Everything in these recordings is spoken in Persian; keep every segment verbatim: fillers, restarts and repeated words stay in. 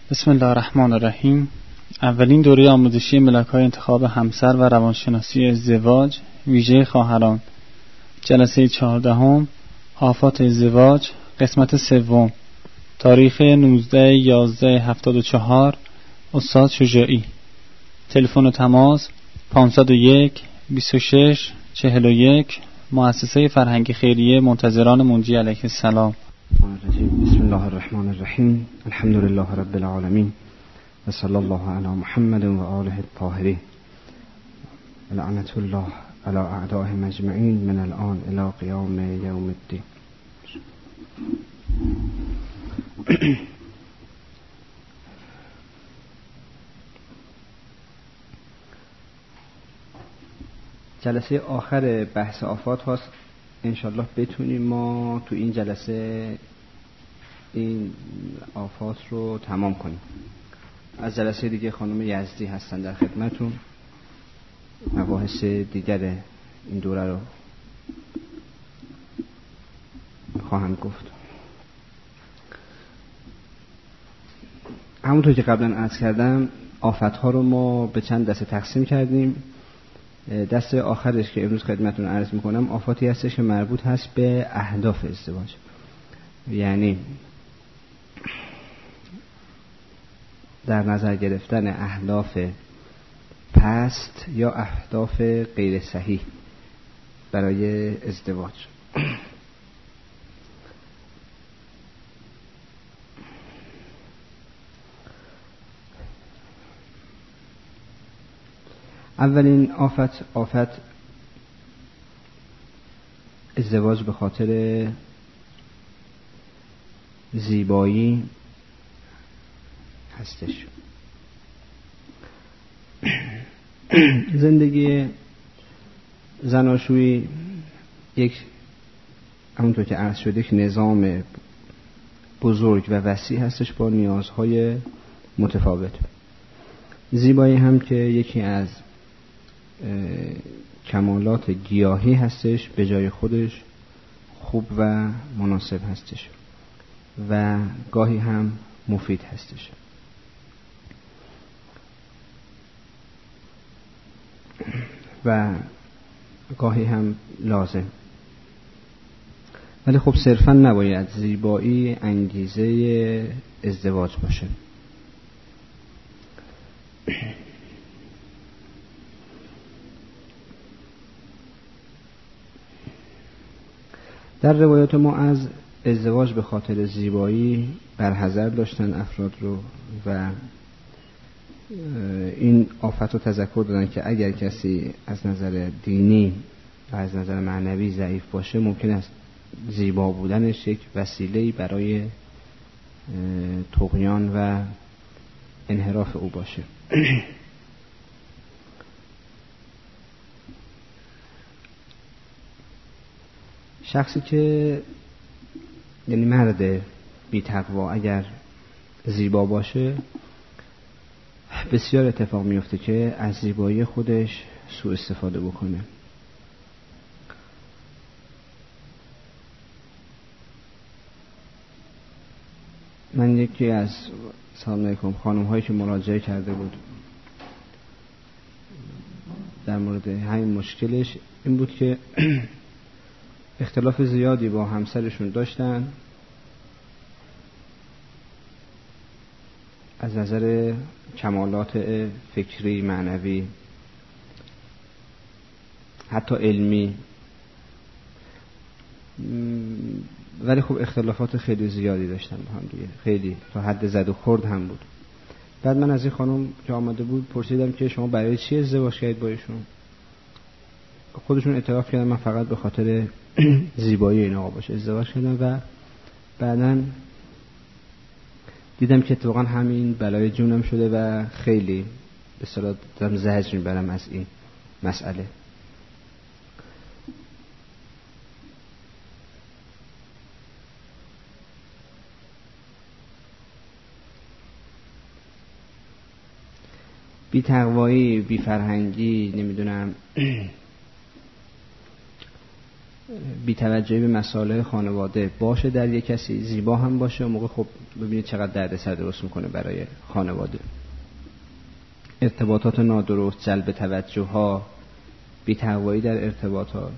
بسم الله الرحمن الرحیم. اولین دوره آموزشی ملک‌های انتخاب همسر و روانشناسی ازدواج ویژه خواهران، جلسه چهاردهم، آفات ازدواج، قسمت سوم، تاریخ نوزده یازده هفتاد و چهار، استاد شجاعی. تلفن و تماس پانصد و یک بیست و شش چهل و یک. مؤسسه فرهنگی خیریه منتظران منجی علیه السلام. بسم الله الرحمن الرحیم. الحمد لله رب العالمین و صلی الله علی محمد و آله الطاهرین. لعنت الله علی اعدائهم اجمعین من الان الی قیام یوم الدین. جلسه آخر بحث آفات هاست. انشالله بتونیم ما تو این جلسه این آفات رو تمام کنیم. از جلسه دیگه خانم یزدی هستن در خدمتون، مباحث دیگر این دوره رو خواهم گفت. همونطور که قبلا عرض کردم آفت‌ها رو ما به چند دسته تقسیم کردیم. دسته آخرش که امروز خدمتتون عرض میکنم آفاتی هستش که مربوط هست به اهداف ازدواج، یعنی در نظر گرفتن اهداف پست یا اهداف غیر صحیح برای ازدواج. اولین آفت آفت ازدواج به خاطر زیبایی هستش. زندگی زناشویی یک همونطور که عرض شده یک نظام بزرگ و وسیع هستش با نیازهای متفاوت. زیبایی هم که یکی از کمالات گیاهی هستش، به جای خودش خوب و مناسب هستش و گاهی هم مفید هستش. و گاهی هم لازم. ولی خب صرفا نباید زیبایی انگیزه ازدواج باشه. در روایات ما از ازدواج به خاطر زیبایی برحذر داشتن افراد رو و این آفت رو تذکر دادن که اگر کسی از نظر دینی و از نظر معنوی ضعیف باشه ممکن است زیبا بودنش یک وسیله‌ای برای طغیان و انحراف او باشه. شخصی که یعنی مرد بی تقوا اگر زیبا باشه بسیار اتفاق میفته که از زیبایی خودش سوء استفاده بکنه. من یکی از سلام علیکم خانم هایی که مراجعه کرده بود در مورد همین مشکلش این بود که اختلاف زیادی با همسرشون داشتن از نظر کمالات فکری، معنوی، حتی علمی، ولی خب اختلافات خیلی زیادی داشتن با هم دیگه، خیلی تا حد زد و خورد هم بود. بعد من از این خانم که آمده بود پرسیدم که شما برای چی ازدواج کردید با ایشون؟ خودشون اعتراف کردن من فقط به خاطر زیبایی این آقا باشه ازدواج کردم و بعداً دیدم که اتفاقا همین بلای جونم شده و خیلی به اصطلاح دارم زجر میبرم از این مسئله. بی تقوایی، بی فرهنگی، نمیدونم بی‌توجهی به مسائل خانواده باشه در یک کسی، زیبا هم باشه، اون موقع خب ببینید چقدر دردسر درست میکنه برای خانواده. ارتباطات نادرست، جلب توجه ها، بی‌تقوایی در ارتباطات،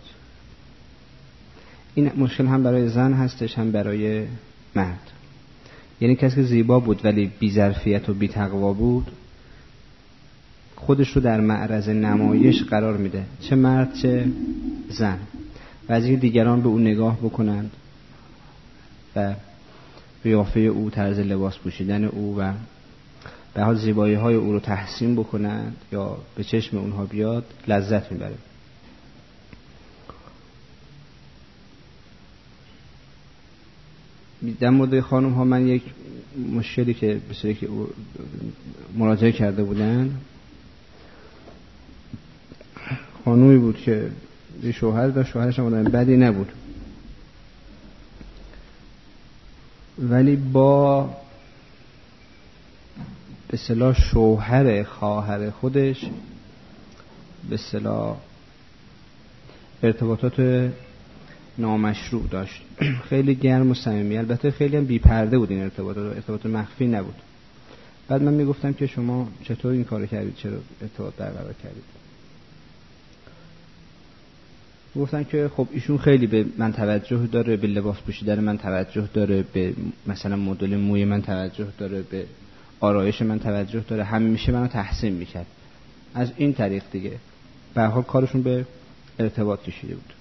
این مشکل هم برای زن هستش هم برای مرد. یعنی کسی که زیبا بود ولی بی‌ظرفیت و بی‌تقوا بود، خودش رو در معرض نمایش قرار میده، چه مرد چه زن، و از این دیگران به او نگاه بکنند و قیافه او، طرز لباس پوشیدن او و به حال زیبایی های او رو تحسین بکنند یا به چشم اونها بیاد، لذت میبره. در مورد خانم ها من یک مشکلی که به صورتی که مراجعه کرده بودن، خانومی بود که یه شوهر داشت، شوهرش هم آدم بدی نبود، ولی با به اصطلاح شوهر خواهر خودش به اصطلاح ارتباطات نامشروع داشت. خیلی گرم و صمیمی، البته خیلی هم بی‌پرده بود این ارتباطات، ارتباط مخفی نبود. بعد من میگفتم که شما چطور این کارو کردید، چرا ارتباط برقرار کردید؟ گفتن که خب ایشون خیلی به من توجه داره، به لباس پوشیدن من توجه داره، به مثلا مدل موی من توجه داره، به آرایش من توجه داره، همیشه منو تحسین میکرد. از این طریق دیگه به هر حال کارشون به ارتباط کشیده بود.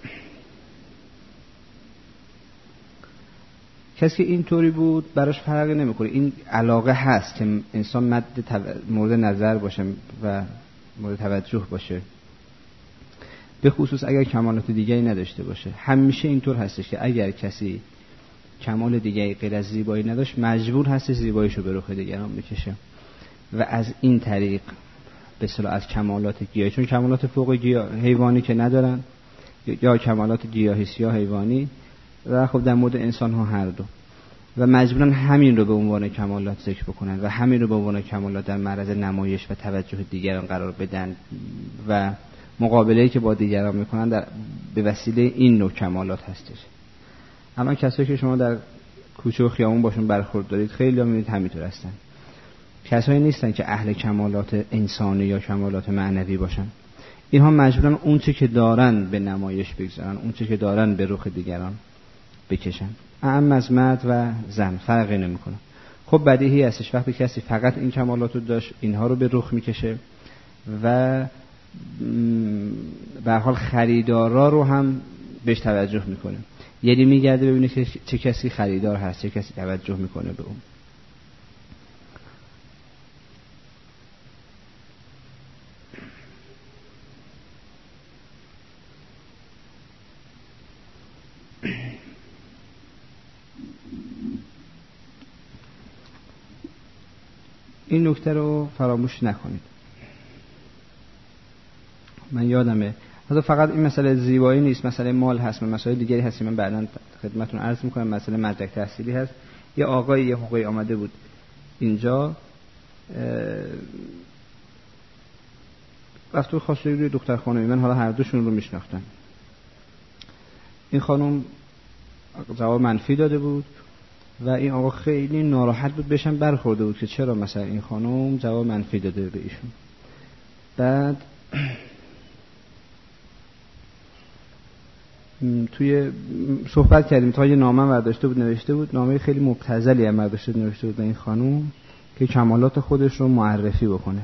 کسی که اینطوری بود براش فرقی نمیکنه، این علاقه هست که انسان مد تو... مورد نظر باشه و مورد توجه باشه، به خصوص اگر کمالات دیگری نداشته باشه. همیشه اینطور هستش که اگر کسی کمال دیگری غیر از زیبایی نداشت، مجبور هست زیباییشو به رخ دیگران بکشه و از این طریق به اصطلاح از کمالات گیاهی، چون کمالات فوق گیاه حیوانی که ندارن یا کمالات گیاهی سیاه حیوانی، و خب در مورد انسان ها هر دو، و مجبورن همین رو به عنوان کمالات ذکر بکنن و همین رو به عنوان کمالات در معرض نمایش و توجه دیگران قرار بدن و مقابله‌ای که با دیگران میکنن در به وسیله این نوع کمالات هستش. اما کسایی که شما در کوچه و خیابون باشون برخورد دارید، خیلی ها میبینید همینطور هستن. کسایی نیستن که اهل کمالات انسانی یا کمالات معنوی باشن. اینها مجبورن اون چه که دارن به نمایش بگذارن، اون چه که دارن به رخ دیگران بکشن. اعم از مرد و زن فرقی نمیکنه. خب بدیهی هستش وقتی کسی فقط این کمالات رو داشت، اینها رو به رخ میکشه و به هر حال خریدارا رو هم بهش توجه میکنه. یعنی میگرده ببینه که چه کسی خریدار هست، چه کسی توجه میکنه به اون. این نکته رو فراموش نکنید. من یادمه حتی فقط این مسئله زیبایی نیست، مسئله مال هست، مسئله دیگری هست. من بعداً خدمتتون عرض میکنم. مسئله مدرک تحصیلی هست. یه آقای یه حقوقی آمده بود اینجا، رفت خواسته روی دختر خانمی من، حالا هر دوشون رو میشناختن. این خانم جواب منفی داده بود و این آقا خیلی ناراحت بود، بهشم برخورده بود که چرا مثلا این خانم جواب منفی داده به ایشون. بعد توی صحبت کردیم، تا یه نامه برداشته بود نوشته بود، نامه خیلی مبتذلی هم برداشته بود نوشته بود به این خانم که کمالات خودش رو معرفی بکنه.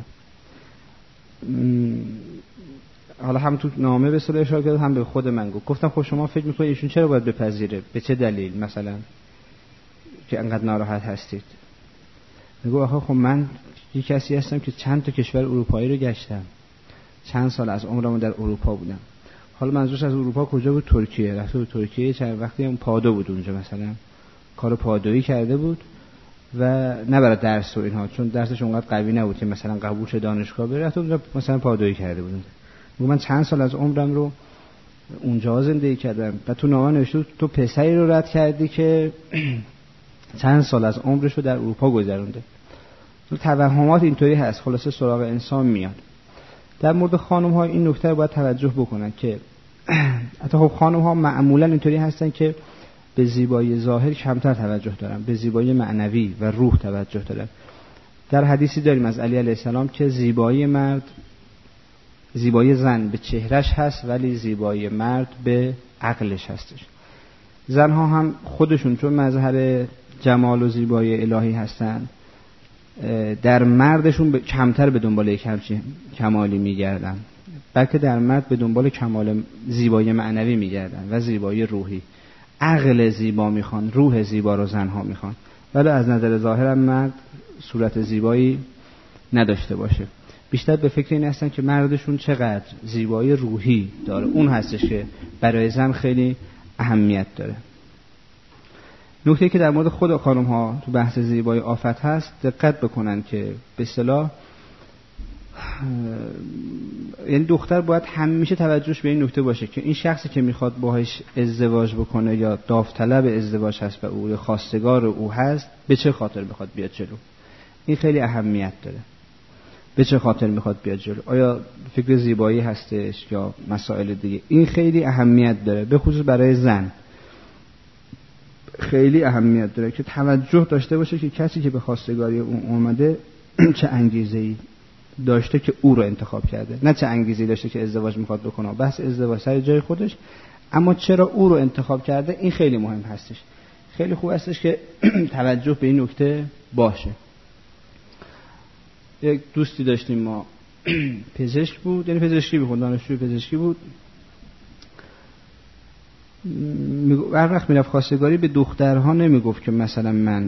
حالا هم تو نامه به اصطلاح اشاره کرد، هم به خود من گفت. گفتم خب شما فکر می‌کنید ایشون چرا باید بپذیره؟ به چه دلیل مثلا که انقدر ناراحت هستید؟ میگه آخه خب من یک کسی هستم که چند تا کشور اروپایی رو گشتم، چند سال از عمرم در اروپا بودم. حالا منظورش از اروپا کجا بود؟ ترکیه. رفته بود ترکیه، چند وقتی هم پادو بود اونجا، مثلا کار پادویی کرده بود و نه برای درس و اینها، چون درسش اونقدر قوی نبود که مثلا قبول شه دانشگاه بره، رفته اونجا مثلا پادویی کرده بود. میگه من چند سال از عمرم رو اونجا زندگی کردم. و تو نامه نوشته تو پسری رو رد کردی که چند سال از عمرش رو در اروپا گذرونده. تو توهمات اینطوری هست، خلاصه سراغ انسان میاد. در مورد خانم ها این نکته رو باید توجه بکنن که حتی خب خانم ها معمولا اینطوری هستن که به زیبایی ظاهر کمتر توجه دارن، به زیبایی معنوی و روح توجه دارن. در حدیثی داریم از علی علیه السلام که زیبایی مرد زیبایی زن به چهرش هست ولی زیبایی مرد به عقلش هستش. زنها هم خودشون چون مظهر جمال و زیبایی الهی هستن، در مردشون ب... کمتر به دنبال یک همچین کمالی میگردن، بلکه در مرد به دنبال کمال زیبایی معنوی میگردن و زیبایی روحی. عقل زیبا میخوان، روح زیبا رو زنها میخوان، ولی از نظر ظاهر هم مرد صورت زیبایی نداشته باشه. بیشتر به فکر این هستن که مردشون چقدر زیبایی روحی داره، اون هستش که برای زن خیلی اهمیت داره. نکته که در مورد خود خانم ها تو بحث زیبایی آفت هست، دقت بکنن که به اصطلاح یعنی دختر باید همیشه توجهش به این نکته باشه که این شخصی که میخواد باهاش ازدواج بکنه یا داوطلب ازدواج هست و او یا خواستگار او هست، به چه خاطر میخواد بیاد جلو. این خیلی اهمیت داره. به چه خاطر میخواد بیاد جلو؟ آیا فکر زیبایی هستش یا مسائل دیگه؟ این خیلی اهمیت داره، به خصوص برای زن خیلی اهمیت داره که توجه داشته باشه که کسی که به خواستگاری اون اومده چه انگیزه‌ای داشته که او رو انتخاب کرده، نه چه انگیزه‌ای داشته که ازدواج میخواد بکنه. بحث ازدواج سر جای خودش، اما چرا او رو انتخاب کرده این خیلی مهم هستش. خیلی خوب هستش که توجه به این نکته باشه. یک دوستی داشتیم ما پزشک بود، یعنی پزشکی می‌خوند، دانشجوی پزشکی بود. هر وقت میرفت خواستگاری به دخترها نمیگفت که مثلا من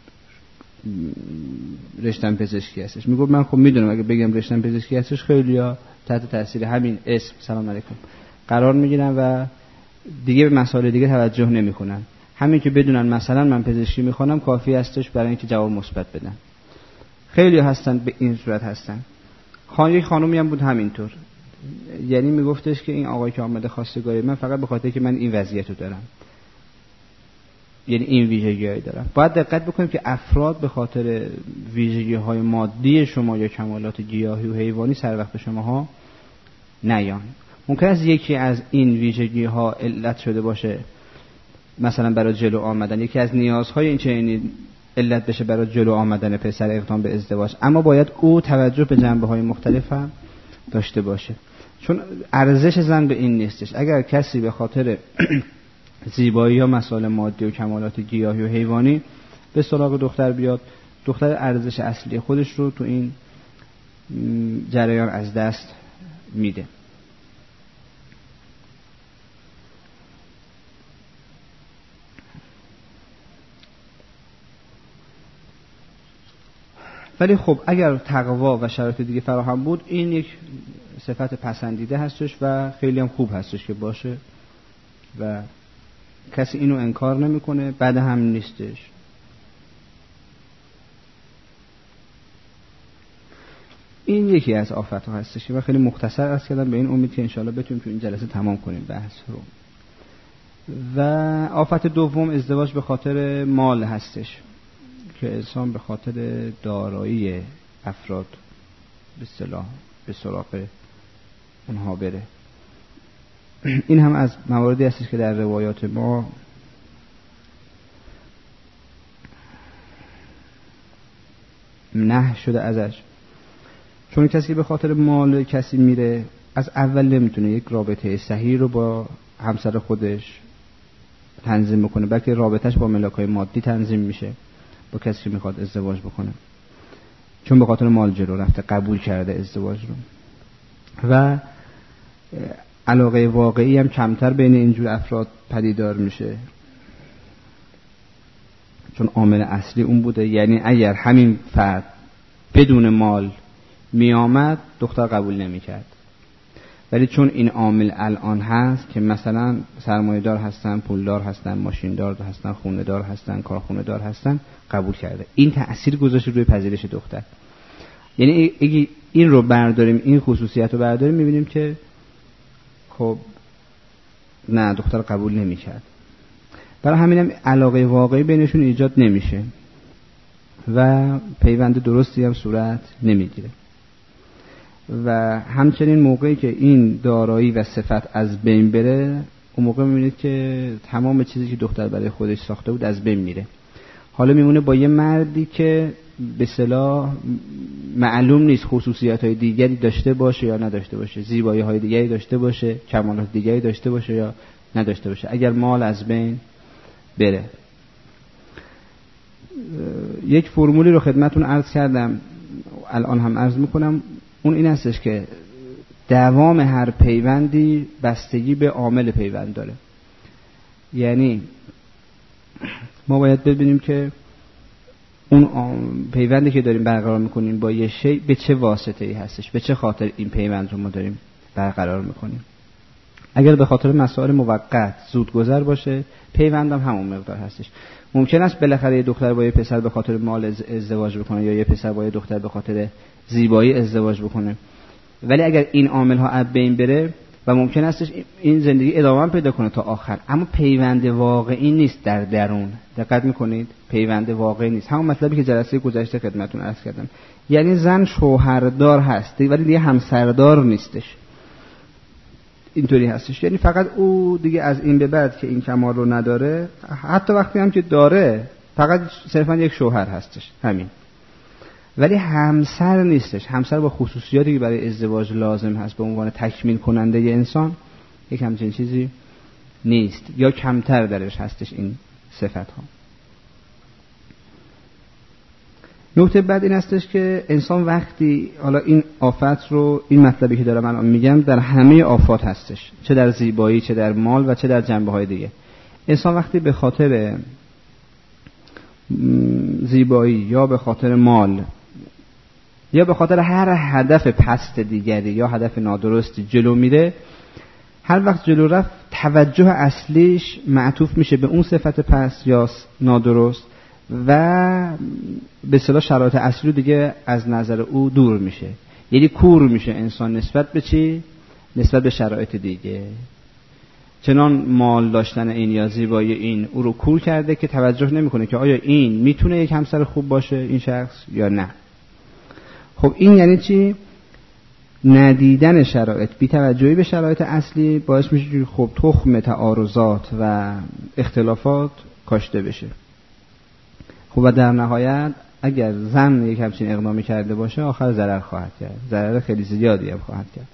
رشتم پزشکی هستش، میگفت من خب میدونم اگه بگم رشتم پزشکی هستش خیلیا تحت تاثیر همین اسم سلام علیکم قرار میگیرن و دیگه به مسائل دیگه توجه نمیکنن. همین که بدونن مثلا من پزشکی میخوانم کافی هستش برای اینکه جواب مثبت بدن. خیلی هستن به این صورت هستن. خان یک خانومی هم بود همینطور، یعنی میگفتش که این آقای که آمده خواستگاری من فقط به خاطر که من این وضعیت رو دارم، یعنی این ویژگی‌هایی دارم. باید دقت بکنیم که افراد به خاطر ویژگی‌های مادی شما یا کمالات گیاهی و حیوانی سر وقت شماها نیان. ممکن است یکی از این ویژگی‌ها علت شده باشه مثلا برای جلو آمدن، یکی از نیازهای این چنین علت بشه برای جلو آمدن پسر اقدام به ازدواج، اما باید او توجه به جنبه‌های مختلف هم داشته باشه، چون ارزش زن به این نیستش. اگر کسی به خاطر زیبایی یا مسائل مادی و کمالات گیاهی و حیوانی به سراغ دختر بیاد، دختر ارزش اصلی خودش رو تو این جریان از دست میده. ولی خب اگر تقوا و شرایط دیگه فراهم بود، این یک صفت پسندیده هستش و خیلی هم خوب هستش که باشه و کسی اینو انکار نمیکنه، بد هم نیستش. این یکی از آفت‌ها هستش و خیلی مختصر عرض کردم به این امید که انشالله بتونیم تو این جلسه تمام کنیم بحث رو. و آفت دوم ازدواج به خاطر مال هستش که انسان به خاطر دارایی افراد به اصطلاح به سراغ اونها بره. این هم از مواردی هستش که در روایات ما نهی شده ازش، چون کسی به خاطر مال کسی میره از اول نمیتونه یک رابطه صحیح رو با همسر خودش تنظیم بکنه، بلکه رابطهش با ملاک‌های مادی تنظیم میشه با کسی که میخواد ازدواج بکنه، چون به خاطر مال جلو رفته، قبول کرده ازدواج رو و علاقه واقعی هم کمتر بین اینجور افراد پدیدار میشه، چون عامل اصلی اون بوده. یعنی اگر همین فرد بدون مال می آمد دختر قبول نمی کرد، ولی چون این عامل الان هست که مثلا سرمایه‌دار هستن، پولدار هستن، ماشیندار هستن، خونه‌دار هستن، کارخونه‌دار هستن، قبول کرده. این تأثیر گذاشته روی پذیرش دختر. یعنی اگه این رو برداریم، این خصوصیت رو برداریم، می‌بینیم که خب نه، دختر قبول نمی کرد. برای همینم علاقه واقعی بینشون ایجاد نمیشه و پیوند درستی هم صورت نمیگیره. و همچنین موقعی که این دارایی و صفت از بین بره، اون موقع می‌بینید که تمام چیزی که دختر برای خودش ساخته بود از بین میره. حالا میمونه با یه مردی که به اصطلاح معلوم نیست خصوصیات‌های دیگری داشته باشه یا نداشته باشه، زیبایی‌های دیگری داشته باشه، کمالات دیگری داشته باشه یا نداشته باشه، اگر مال از بین بره. یک فرمولی رو خدمتون عرض کردم، الان هم عرض میکنم، اون این هستش که دوام هر پیوندی بستگی به عامل پیوند داره. یعنی ما باید ببینیم که اون پیوندی که داریم برقرار میکنیم با یه شی به چه واسطه‌ای هستش، به چه خاطر این پیوند رو ما داریم برقرار میکنیم. اگر به خاطر مسائل موقت زودگذر باشه، پیوندم هم همون مقدار هستش. ممکن است بالاخره یه دختر با یه پسر به خاطر مال ازدواج بکنه، یا یه پسر با یه دختر به خاطر زیبایی ازدواج بکنه، ولی اگر این عامل ها از بین بره و ممکن استش این زندگی ادامه پیدا کنه تا آخر، اما پیوند واقعی نیست در درون. دقت میکنید؟ پیوند واقعی نیست. همون مطلبی که جلسه گذشته خدمتتون عرض کردم، یعنی زن شوهردار هست ولی دیگه همسردار نیستش. اینطوری هستش، یعنی فقط او دیگه از این به بعد که این کمال رو نداره، حتی وقتی هم که داره فقط صرفا یک شوهر هستش، همین، ولی همسر نیستش. همسر با خصوصیاتی که برای ازدواج لازم هست به عنوان تکمیل کننده ی انسان، یک همچین چیزی نیست یا کمتر درش هستش این صفت ها. نکته بعد این هستش که انسان وقتی، حالا این آفت رو، این مطلبی که دارم الان میگم در همه آفات هستش، چه در زیبایی، چه در مال و چه در جنبه های دیگه. انسان وقتی به خاطر زیبایی یا به خاطر مال یا به خاطر هر هدف پست دیگری یا هدف نادرستی جلو میره، هر وقت جلو رفت توجه اصلیش معطوف میشه به اون صفت پست یا نادرست و به اصطلاح شرایط اصلی دیگه از نظر او دور میشه. یعنی کور میشه انسان نسبت به چی؟ نسبت به شرایط دیگه. چنان مال داشتن این یا زیبایی این او رو کور کرده که توجه نمیکنه که آیا این میتونه یک همسر خوب باشه این شخص یا نه. خب این یعنی چی؟ ندیدن شرایط، بی توجهی به شرایط اصلی باعث میشه که خب تخم تعارضات و اختلافات کاشته بشه. خب و در نهایت اگر زن یک همچین اقدامی کرده باشه، آخر ضرر خواهد کرد، ضرر خیلی زیادی هم خواهد کرد.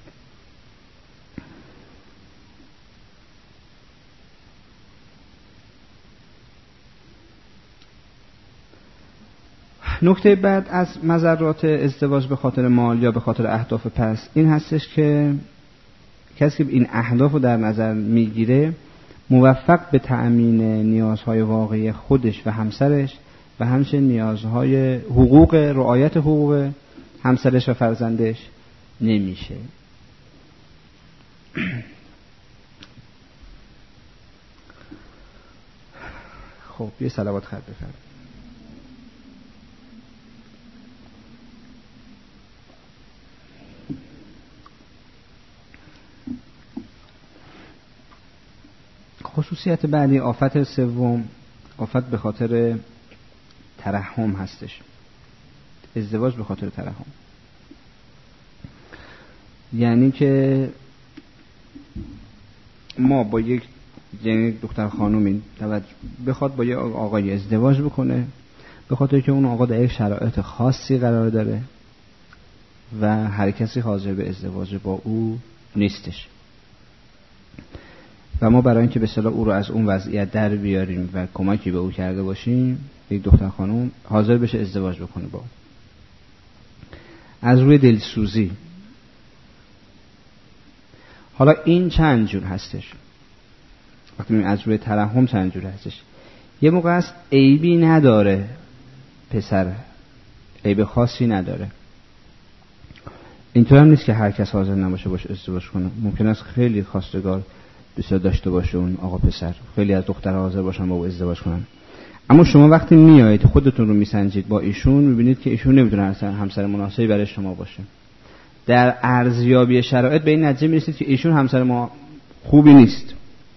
نکته بعد از مضرات ازدواج به خاطر مال یا به خاطر اهداف پس این هستش که کسی که این اهداف رو در نظر میگیره موفق به تأمین نیازهای واقعی خودش و همسرش و همچنین نیازهای حقوق، رعایت حقوق همسرش و فرزندش نمیشه. خب یه صلوات خط بفرمایید. خصوصیت بعدی، آفت سوم، آفت به خاطر ترحم هستش. ازدواج به خاطر ترحم یعنی که ما با یک یعنی دختر خانومی بخواد با یک آقای ازدواج بکنه به خاطر که اون آقا در یک شرایط خاصی قرار داره و هر کسی حاضر به ازدواج با او نیستش و ما برای اینکه به اصطلاح او رو از اون وضعیت در بیاریم و کمکی به او کرده باشیم، یک دختر خانم حاضر بشه ازدواج بکنه با او. از روی دلسوزی. حالا این چند جور هستش؟ وقتی میگیم از روی ترحم چند جور هستش؟ یه موقع است عیبی نداره پسر، عیب خاصی نداره، اینطور هم نیست که هر کس حاضر نباشه باشه ازدواج کنه. ممکن است خیلی خواستگار بسیار داشته باشه اون آقا پسر، خیلی از دخترها حاضر باشن با او ازدواج کنن، اما شما وقتی میایید خودتون رو میسنجید با ایشون، میبینید که ایشون نمیتونه اصلا همسر مناسبی برای شما باشه. در ارزیابی شرایط به این نتیجه میرسید که ایشون همسر ما خوبی نیست.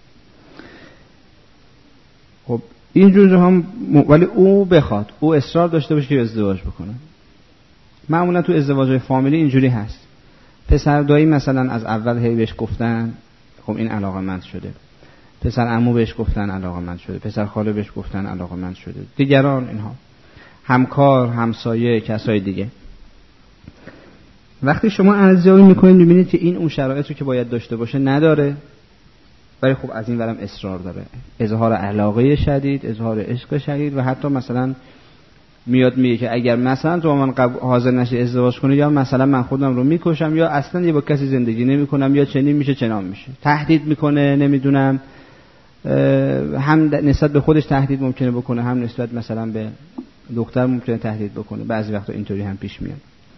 خب اینجور هم ولی او بخواد، او اصرار داشته باشه که ازدواج بکنه. معمولا تو ازدواج‌های فامیلی اینجوری هست. پسر دایی مثلا از اول هی بهش گفتن خب این علاقه‌مند شده، پسر عمو بهش گفتن علاقه‌مند شده، پسر خاله بهش گفتن علاقه‌مند شده، دیگران اینها، همکار، همسایه، کسای دیگه. وقتی شما ارزیابی میکنید میبینید که این اون شرایط رو که باید داشته باشه نداره، ولی خب از این ورم اصرار داره، اظهار علاقه شدید، اظهار عشق شدید، و حتی مثلا میاد میگه که اگر مثلا تو من قبل حاضر نشی ازدواج کنی، یا مثلا من خودم رو میکشم، یا اصلا یه با کسی زندگی نمیکنم، یا چنین میشه چنان میشه، تهدید میکنه. نمیدونم هم نسبت به خودش تهدید ممکنه بکنه، هم نسبت مثلا به دختر ممکنه تهدید بکنه، بعضی وقتا اینطوری هم پیش میاد.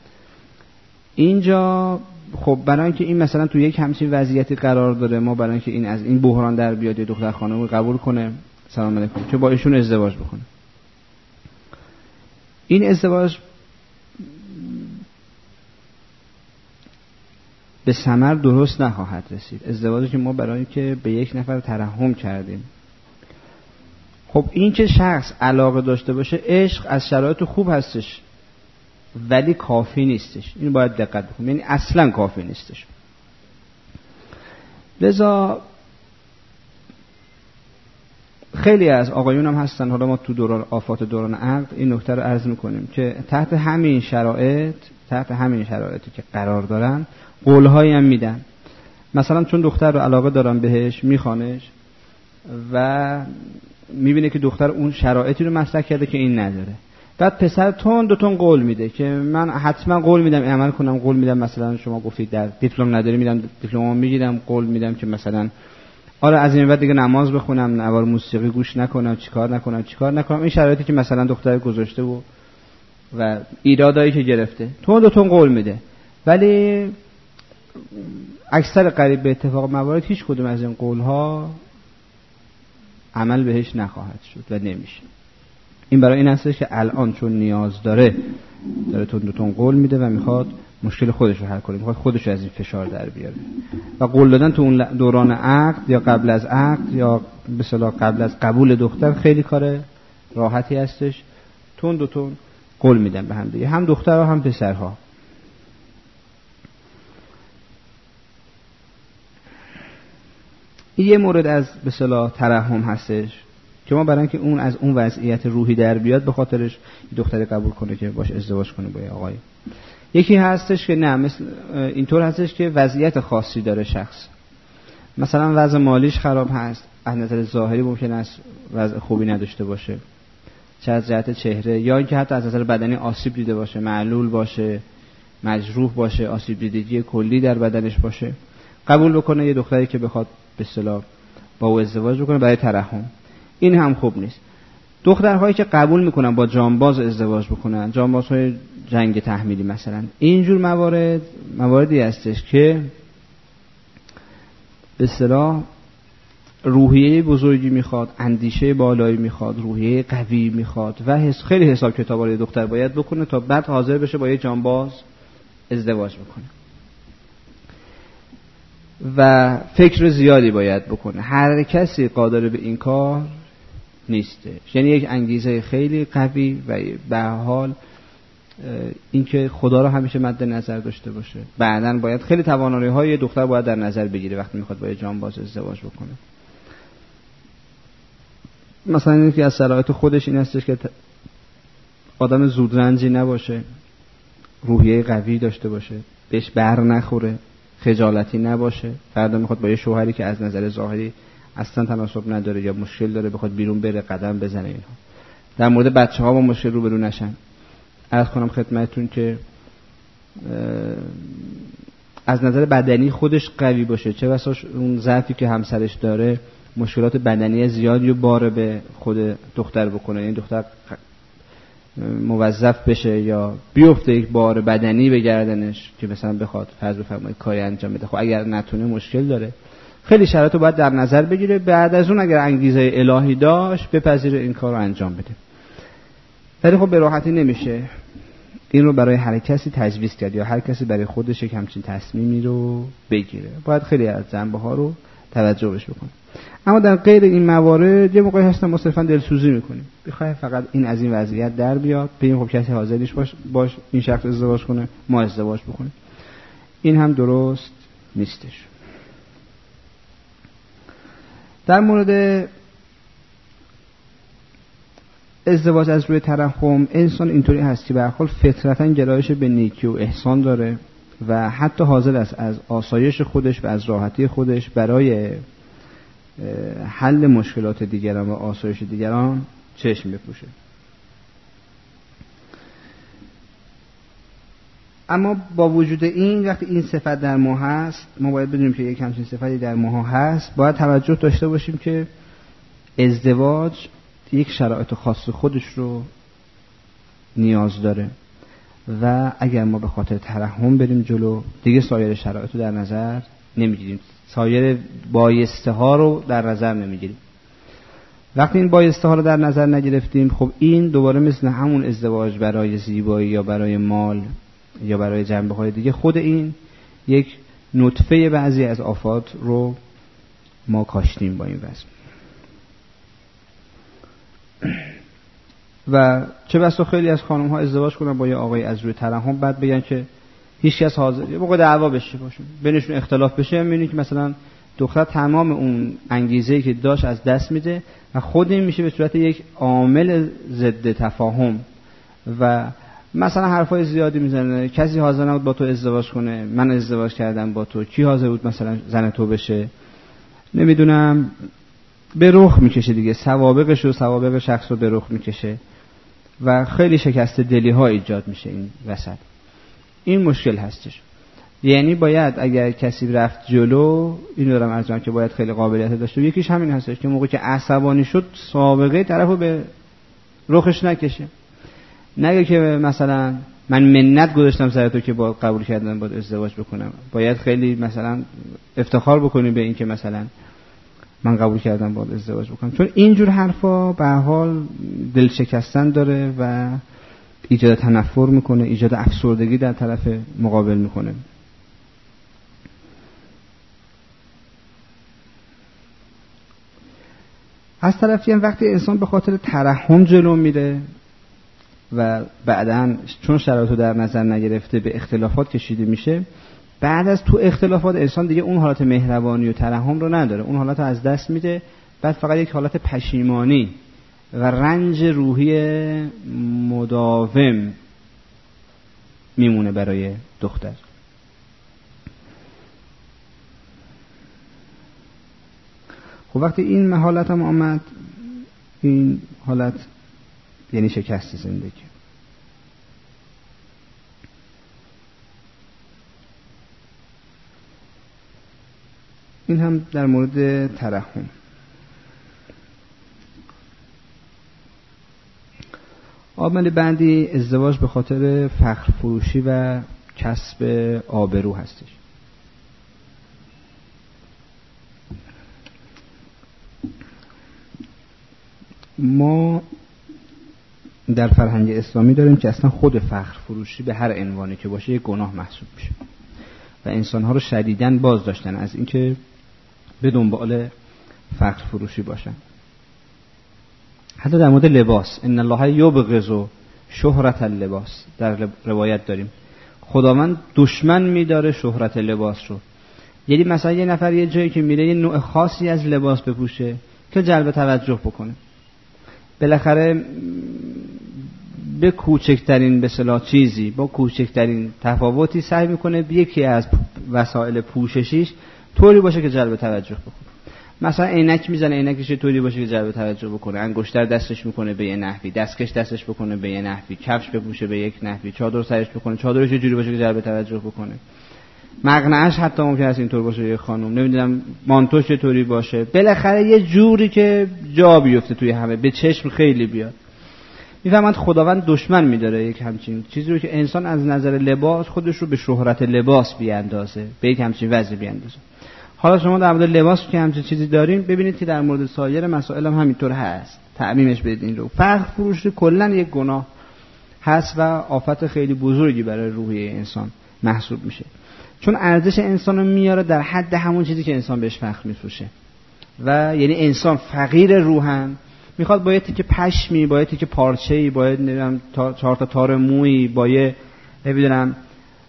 اینجا خب برای اینکه این مثلا تو یک همچین وضعیتی قرار داره، ما برای اینکه این از این بحران در بیاد، دختر خانم رو قبول کنه، سلام علیکم، که با ایشون ازدواج بکنه. این ازدواج به ثمر درست نخواهد رسید. ازدواجی که ما برای اینکه به یک نفر ترحم کردیم، خب این که شخص علاقه داشته باشه، عشق از شرایط خوب هستش ولی کافی نیستش. این باید دقت بکنیم، یعنی اصلا کافی نیستش. لذا خیلی از آقایون هم هستن، حالا ما تو دوران آفات دوران عقد این نکته رو عرض میکنیم که تحت همین شرایط تحت همین شرایطی که قرار دارن قولهایی هم میدن. مثلا چون دختر رو علاقه دارن بهش، میخوانش و میبینه که دختر اون شرایطی رو مطرح کرده که این نداره، بعد پسر تون دو تون قول میده که من حتما قول میدم عمل کنم، قول میدم مثلا شما گفتید در دیپلم نداری، میدم دیپلمو میگیرم، قول میدم که مثلا آره از این بعد دیگه نماز بخونم، نوار موسیقی گوش نکنم، چیکار نکنم چیکار نکنم. این شرایطی که مثلا دختر گذاشته و و ایرادایی که گرفته، تون دو تون قول میده، ولی اکثر قریب به اتفاق موارد هیچ کدوم از این قولها عمل بهش نخواهد شد و نمیشه. این برای این هستش که الان چون نیاز داره داره تون دو تون قول میده و میخواد مشکل خودش رو حل کنه، میخواد خودش رو از این فشار در بیاره. و قول دادن تو اون دوران عقد یا قبل از عقد یا به اصطلاح قبل از قبول دختر خیلی کار راحتی هستش. تون دو تون قول میدن به هم دیگه، هم دخترها هم پسرها. این یه مورد از به اصطلاح ترحم هستش که ما برای اینکه اون از اون وضعیت روحی در بیاد به خاطرش دختری قبول کنه که باش ازدواج کنه با یه آقای. یکی هستش که نه، مثل اینطور هستش که وضعیت خاصی داره شخص، مثلا وضع مالیش خراب هست، از نظر ظاهری ممکن است وضع خوبی نداشته باشه، چه از جهت چهره یا اینکه حتی از نظر بدنی آسیب دیده باشه، معلول باشه، مجروح باشه، آسیب دیدگی کلی در بدنش باشه، قبول بکنه یه دختری که بخواد به اصطلاح با او ازدواج بکنه برای ترحم. این هم خوب نیست. دخترهایی که قبول میکنن با جانباز ازدواج بکنن، جانبازهای جنگ تحمیلی مثلا، اینجور موارد مواردی هستش که به اصطلاح روحیه بزرگی میخواد، اندیشه بالایی میخواد، روحیه قوی میخواد و حس خیلی حساب کتابای دختر باید بکنه تا بعد حاضر بشه با یه جانباز ازدواج بکنه و فکر زیادی باید بکنه. هر کسی قادر به این کار نیسته، یعنی یک انگیزه خیلی قوی و به حال اینکه خدا رو همیشه مد نظر داشته باشه. بعدن باید خیلی توانایی های دختر باید در نظر بگیره وقتی میخواد با یه جانباز ازدواج بکنه. مثلا اینکه از صلاحیت خودش این هستش که آدم زودرنجی نباشه، روحیه قوی داشته باشه، بهش بر نخوره، خجالتی نباشه. فردا میخواد با یه شوهری که از نظر ظاهری اصلا تناسب نداره یا مشکل داره بخواد بیرون بره، قدم بزنه. اینها در مورد بچه‌ها با مشکل روبرو نشن. عرض کنم خدمتتون که از نظر بدنی خودش قوی باشه، چه بسا اون ضعفی که همسرش داره مشکلات بدنی زیادی رو باره به خود دختر بکنه، این دختر موظف بشه یا بیفته یک بار بدنی به گردنش که مثلا بخواد فرض بفرمایید کاری انجام بده. خب اگر نتونه مشکل داره، خیلی شرایط رو باید در نظر بگیره. بعد از اون اگر انگیزه الهی داشت بپذیره این کار رو انجام بده. ولی خب به راحتی نمیشه این رو برای هر کسی تجویز کرد یا هر کسی برای خودش یک همچین تصمیمی رو بگیره. باید خیلی از جنبه ها رو توجه بهش بکنه. اما در غیر این موارد یه موقعی هستن ما صرفا دلسوزی میکنیم، بخواه فقط این از این وضعیت در بیاد، ببین خب کسی حاضر نیست باش باش این شخص ازدواج کنه، ما ازدواج بکنیم. این هم درست نیستش. در مورد ازدواج از روی ترحم، انسان اینطوری هست که به هر حال فطرتاً گرایش به نیکی و احسان داره و حتی حاضر است از آسایش خودش و از راحتی خودش برای حل مشکلات دیگران و آسایش دیگران چشم بپوشه. اما با وجود این، وقتی این صفت در ما هست، ما باید بدونیم که یک همچین صفتی در ما هست. باید توجه داشته باشیم که ازدواج یک شرایط خاص خودش رو نیاز داره و اگر ما به خاطر ترحم بریم جلو، دیگه سایر شرایط رو در نظر نمیگیریم، سایر بایسته ها رو در نظر نمیگیریم. وقتی این بایسته ها رو در نظر نگرفتیم، خب این دوباره مثل همون ازدواج برای زیبایی یا برای مال یا برای جنبه های دیگه، خود این یک نطفه بعضی از آفات رو ما کاشتیم با این وضع. و چه بسا خیلی از خانم ها ازدواج کنن با یه آقای از روی ترحم، بعد بگن که هیچ کس حاضر، یه موقع دعوا بشه باشون، بینشون اختلاف بشه، میبینید که مثلا دختر تمام اون انگیزه‌ای که داشت از دست میده و خود این میشه به صورت یک عامل ضد تفاهم و مثلا حرفای زیادی میزنه. کسی حاضر نبود با تو ازدواج کنه، من ازدواج کردم با تو، کی حاضر بود مثلا زن تو بشه، نمیدونم، به رخ میکشه دیگه، سوابقش و سوابق شخص رو به رخ میکشه و خیلی شکست دلی ها ایجاد میشه این وسط. این مشکل هستش. یعنی باید اگر کسی رفت جلو، این دارم عرض کنم که باید خیلی قابلیت داشته. یکیش همین هستش که موقعی که عصبانی شد سابقه طرفو به رخش نکشه، نگه که مثلا من منت گذاشتم سر تو که با قبول کردن باید ازدواج بکنم. باید خیلی مثلا افتخار بکنی به این که مثلا من قبول کردم باید ازدواج بکنم، چون اینجور حرفا به هر حال دل شکستن داره و ایجاد تنفر میکنه، ایجاد افسردگی در طرف مقابل میکنه. از طرفی هم وقتی انسان به خاطر ترحم جلو میره و بعداً چون شرایط رو در نظر نگرفته به اختلافات کشیده میشه، بعد از تو اختلافات انسان دیگه اون حالت مهربانی و ترحم رو نداره، اون حالت رو از دست میده، بعد فقط یک حالت پشیمانی و رنج روحی مداوم میمونه برای دختر. خب وقتی این حالت هم آمد، این حالت یعنی شکست زندگی. این هم در مورد ترحم. عامل بعدی ازدواج به خاطر فخر فروشی و کسب آبرو هستش. ما در فرهنگ اسلامی داریم که اصلا خود فخر فروشی به هر عنوانی که باشه یک گناه محسوب میشه و انسانها رو شدیداً باز داشتن از اینکه به دنبال فخر فروشی باشن. حتی در مورد لباس، ان الله یبغض شهرت اللباس، در روایت داریم خداوند دشمن می‌داره شهرت لباس رو. یعنی مثلا یه نفر یه جایی که میره یه نوع خاصی از لباس بپوشه که جلب توجه بکنه، بالاخره به کوچکترین به اصطلاح چیزی، با کوچکترین تفاوتی سعی میکنه یکی از وسایل پوششیش طوری باشه که جلب توجه بکنه. مثلا عینک میزنه، عینکش طوری باشه که جلب توجه بکنه، انگشتر دستش میکنه به یه نحوی، دستکش دستش بکنه به یه نحوی، کفش بپوشه به یک نحوی، چادر سرش بکنه، چادرش یه جوری باشه که جلب توجه بکنه، مقنعش حتی ممکن است اینطور باشه یه خانم، نمیدونم مانتوش طوری باشه، بالاخره یه جوری که جا بیفته توی همه، به چشم خیلی بیاد. میفهمند خداوند دشمن میداره یک همچین چیزی رو که انسان از نظر لباس خودش رو به شهرت لباس بیاندازه، به یک همچین وضع بیاندازه. حالا شما در مورد لباس که همچین چیزی دارین، ببینید که در مورد سایر مسائل هم همینطور هست، تعمیمش بدید این رو. فخر فروشی کلا یک گناه هست و آفت خیلی بزرگی برای روحیه انسان محسوب میشه، چون ارزش انسان رو میاره در حد همون چیزی که انسان بهش فخر میفروشه. و یعنی انسان فقیر روحن میخواد با یه تیکه پشمی، با یه تیکه پارچه‌ای، با یه نمیدونم چهار تا تار مویی، با یه نمیدونم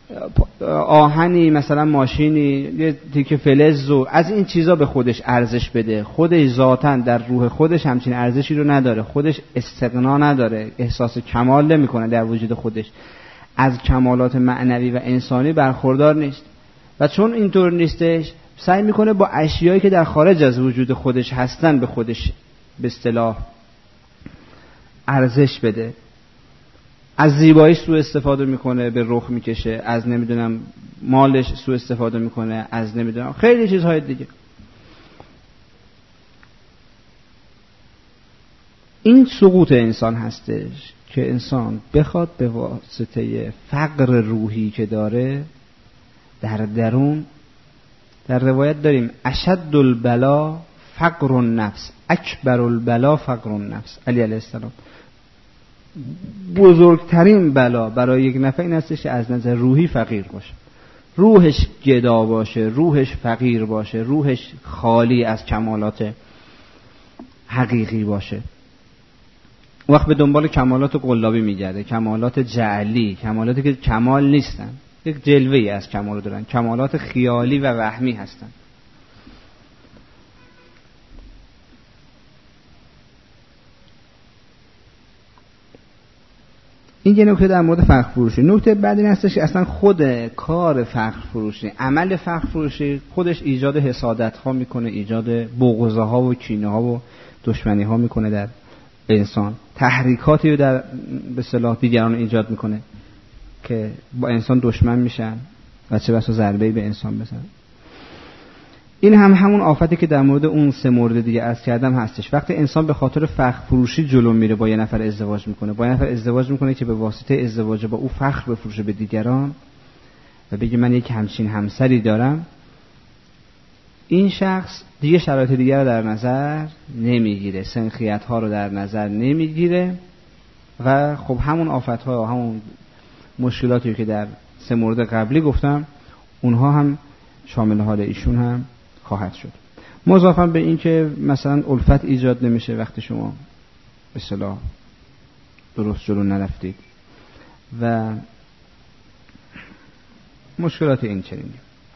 آهنی مثلا ماشینی یه تیکه فلز و از این چیزا به خودش ارزش بده، خودش ذاتاً در روح خودش همچین ارزشی رو نداره، خودش استغنا نداره، احساس کمال نمیکنه در وجود خودش، از کمالات معنوی و انسانی برخوردار نیست و چون اینطور نیستش سعی میکنه با اشیایی که در خارج از وجود خودش هستن به خودش به اصطلاح ارزش بده. از زیباییش سوء استفاده میکنه، به رخ میکشه، از نمیدونم مالش سوء استفاده میکنه، از نمیدونم خیلی چیزهای دیگه. این سقوط انسان هستش که انسان بخواد به واسطه فقر روحی که داره در درون، در روایت داریم اشد البلا فقر النفس اکبر البلا فقر النفس، علی علیه السلام، بزرگترین بلا برای یک نفر این هستش که از نظر روحی فقیر باشه، روحش گدا باشه، روحش فقیر باشه، روحش خالی از کمالات حقیقی باشه. وقت به دنبال کمالات قلابی میگرده، کمالات جعلی، کمالاتی که کمال نیستن، یک جلوه‌ای از کمال دارن، کمالات خیالی و وهمی هستن. این یه نکته در مورد فقر فروشی. نکته بعد این هستش که اصلا خود کار فقر فروشی، عمل فقر فروشی خودش ایجاد حسادت ها میکنه، ایجاد بغض ها و کینه ها و دشمنی ها میکنه در انسان، تحریکاتی رو در به اصطلاح دیگران ایجاد میکنه که با انسان دشمن میشن و چه بسا ضربه‌ای به انسان بزنن. این هم همون آفتی که در مورد اون سه مورد دیگه عرض کردم هستش. وقتی انسان به خاطر فخر فروشی جلو میره، با یه نفر ازدواج میکنه، با یه نفر ازدواج میکنه که به واسطه ازدواج با او فخر بفروشه به دیگران و بگه من یک همچین همسری دارم، این شخص دیگه شرایط دیگر رو در نظر نمیگیره، سنخیت ها رو در نظر نمیگیره و خب همون آفت ها و همون مشکلاتی که در سه مورد قبلی گفتم اونها هم شامل حال ایشون هم خواهد شد. مضافاً به این که مثلا الفت ایجاد نمیشه وقتی شما به اصطلاح درست جلو نرفتید و مشکلات این چنینی.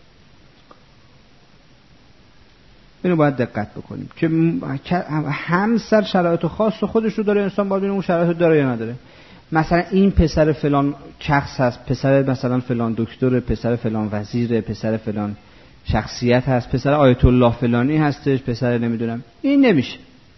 اینو باید دقت بکنیم که همسر شرایط خاص خودش رو داره، انسان باید اون شرایط داره یا نداره. مثلا این پسر فلان شخص هست، پسر مثلا فلان دکتر، پسر فلان وزیر، پسر فلان شخصیت هست، پسر آیت الله فلانی هستش، پسر نمیدونم، این نمیشه.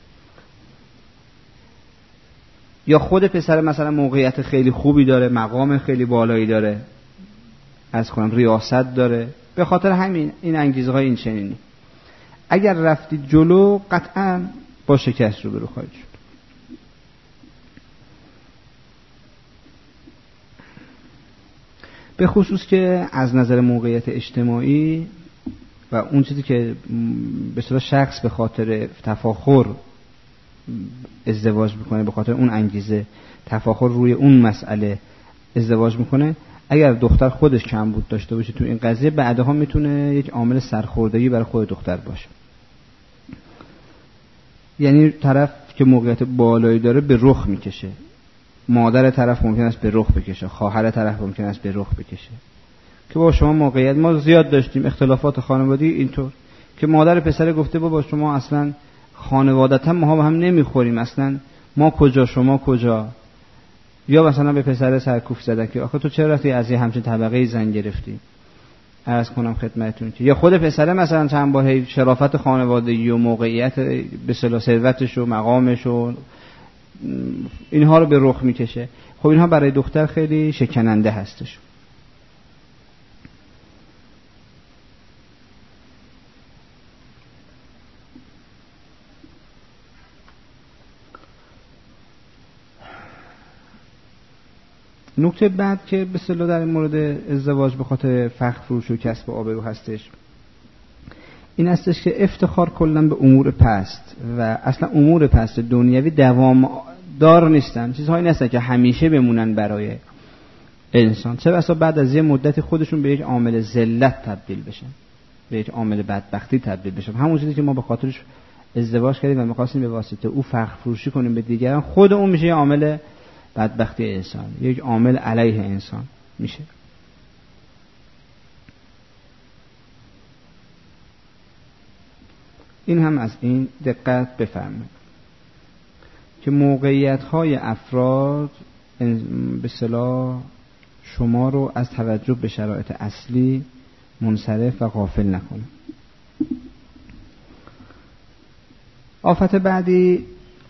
یا خود پسر مثلا موقعیت خیلی خوبی داره، مقام خیلی بالایی داره، از کنم ریاست داره، به خاطر همین این انگیزه های این چنینی اگر رفتید جلو قطعا با شکست روبرو خواهید شد. به خصوص که از نظر موقعیت اجتماعی و اون چیزی که به اصطلاح شخص به خاطر تفاخر ازدواج میکنه، به خاطر اون انگیزه تفاخر روی اون مسئله ازدواج میکنه، اگر دختر خودش کمبود داشته باشه تو این قضیه، بعدها میتونه یک عامل سرخوردگی برای خود دختر باشه. یعنی طرف که موقعیت بالایی داره به رخ میکشه، مادر طرف ممکن است به رخ بکشه، خواهر طرف ممکن است به رخ بکشه که با شما موقعیت ما زیاد داشتیم اختلافات خانوادگی اینطور که مادر پسر گفته بابا شما اصلا خانوادتا ما هم نمیخوریم، اصلا ما کجا شما کجا، یا مثلا به پسر سرکوف زدن که آخه تو چرا رفتی از یه همچین طبقه زن گرفتی. عرض کنم خدمتتون که یا خود پسر مثلا چند با شرافت خانوادگی و موقعیت به اصطلاح ثروتش و مقامش و اینها رو به رخ میکشه. خب اینها برای دختر خیلی شکننده هستش. نکته بعد که به اصطلاح در مورد ازدواج به خاطر فخر فروش و کسب آبرو هستش، این هستش که افتخار کلا به امور پست و اصلا امور پست دنیوی دوام دار نیستن، چیزهایی نیستن که همیشه بمونن برای انسان، چه بسا بعد از یه مدت خودشون به یک عامل ذلت تبدیل بشن، به یک عامل بدبختی تبدیل بشن. همون چیزی که ما به خاطرش ازدواج کردیم و می‌خواستیم به واسطه او فخر فروشی کنیم به دیگران، خود اون میشه یه عامل بدبختی انسان، یک عامل علیه انسان میشه. این هم از این دقت بفرمایید که موقعیت‌های افراد به اصطلاح شما رو از توجه به شرایط اصلی منصرف و غافل نکنه. آفت بعدی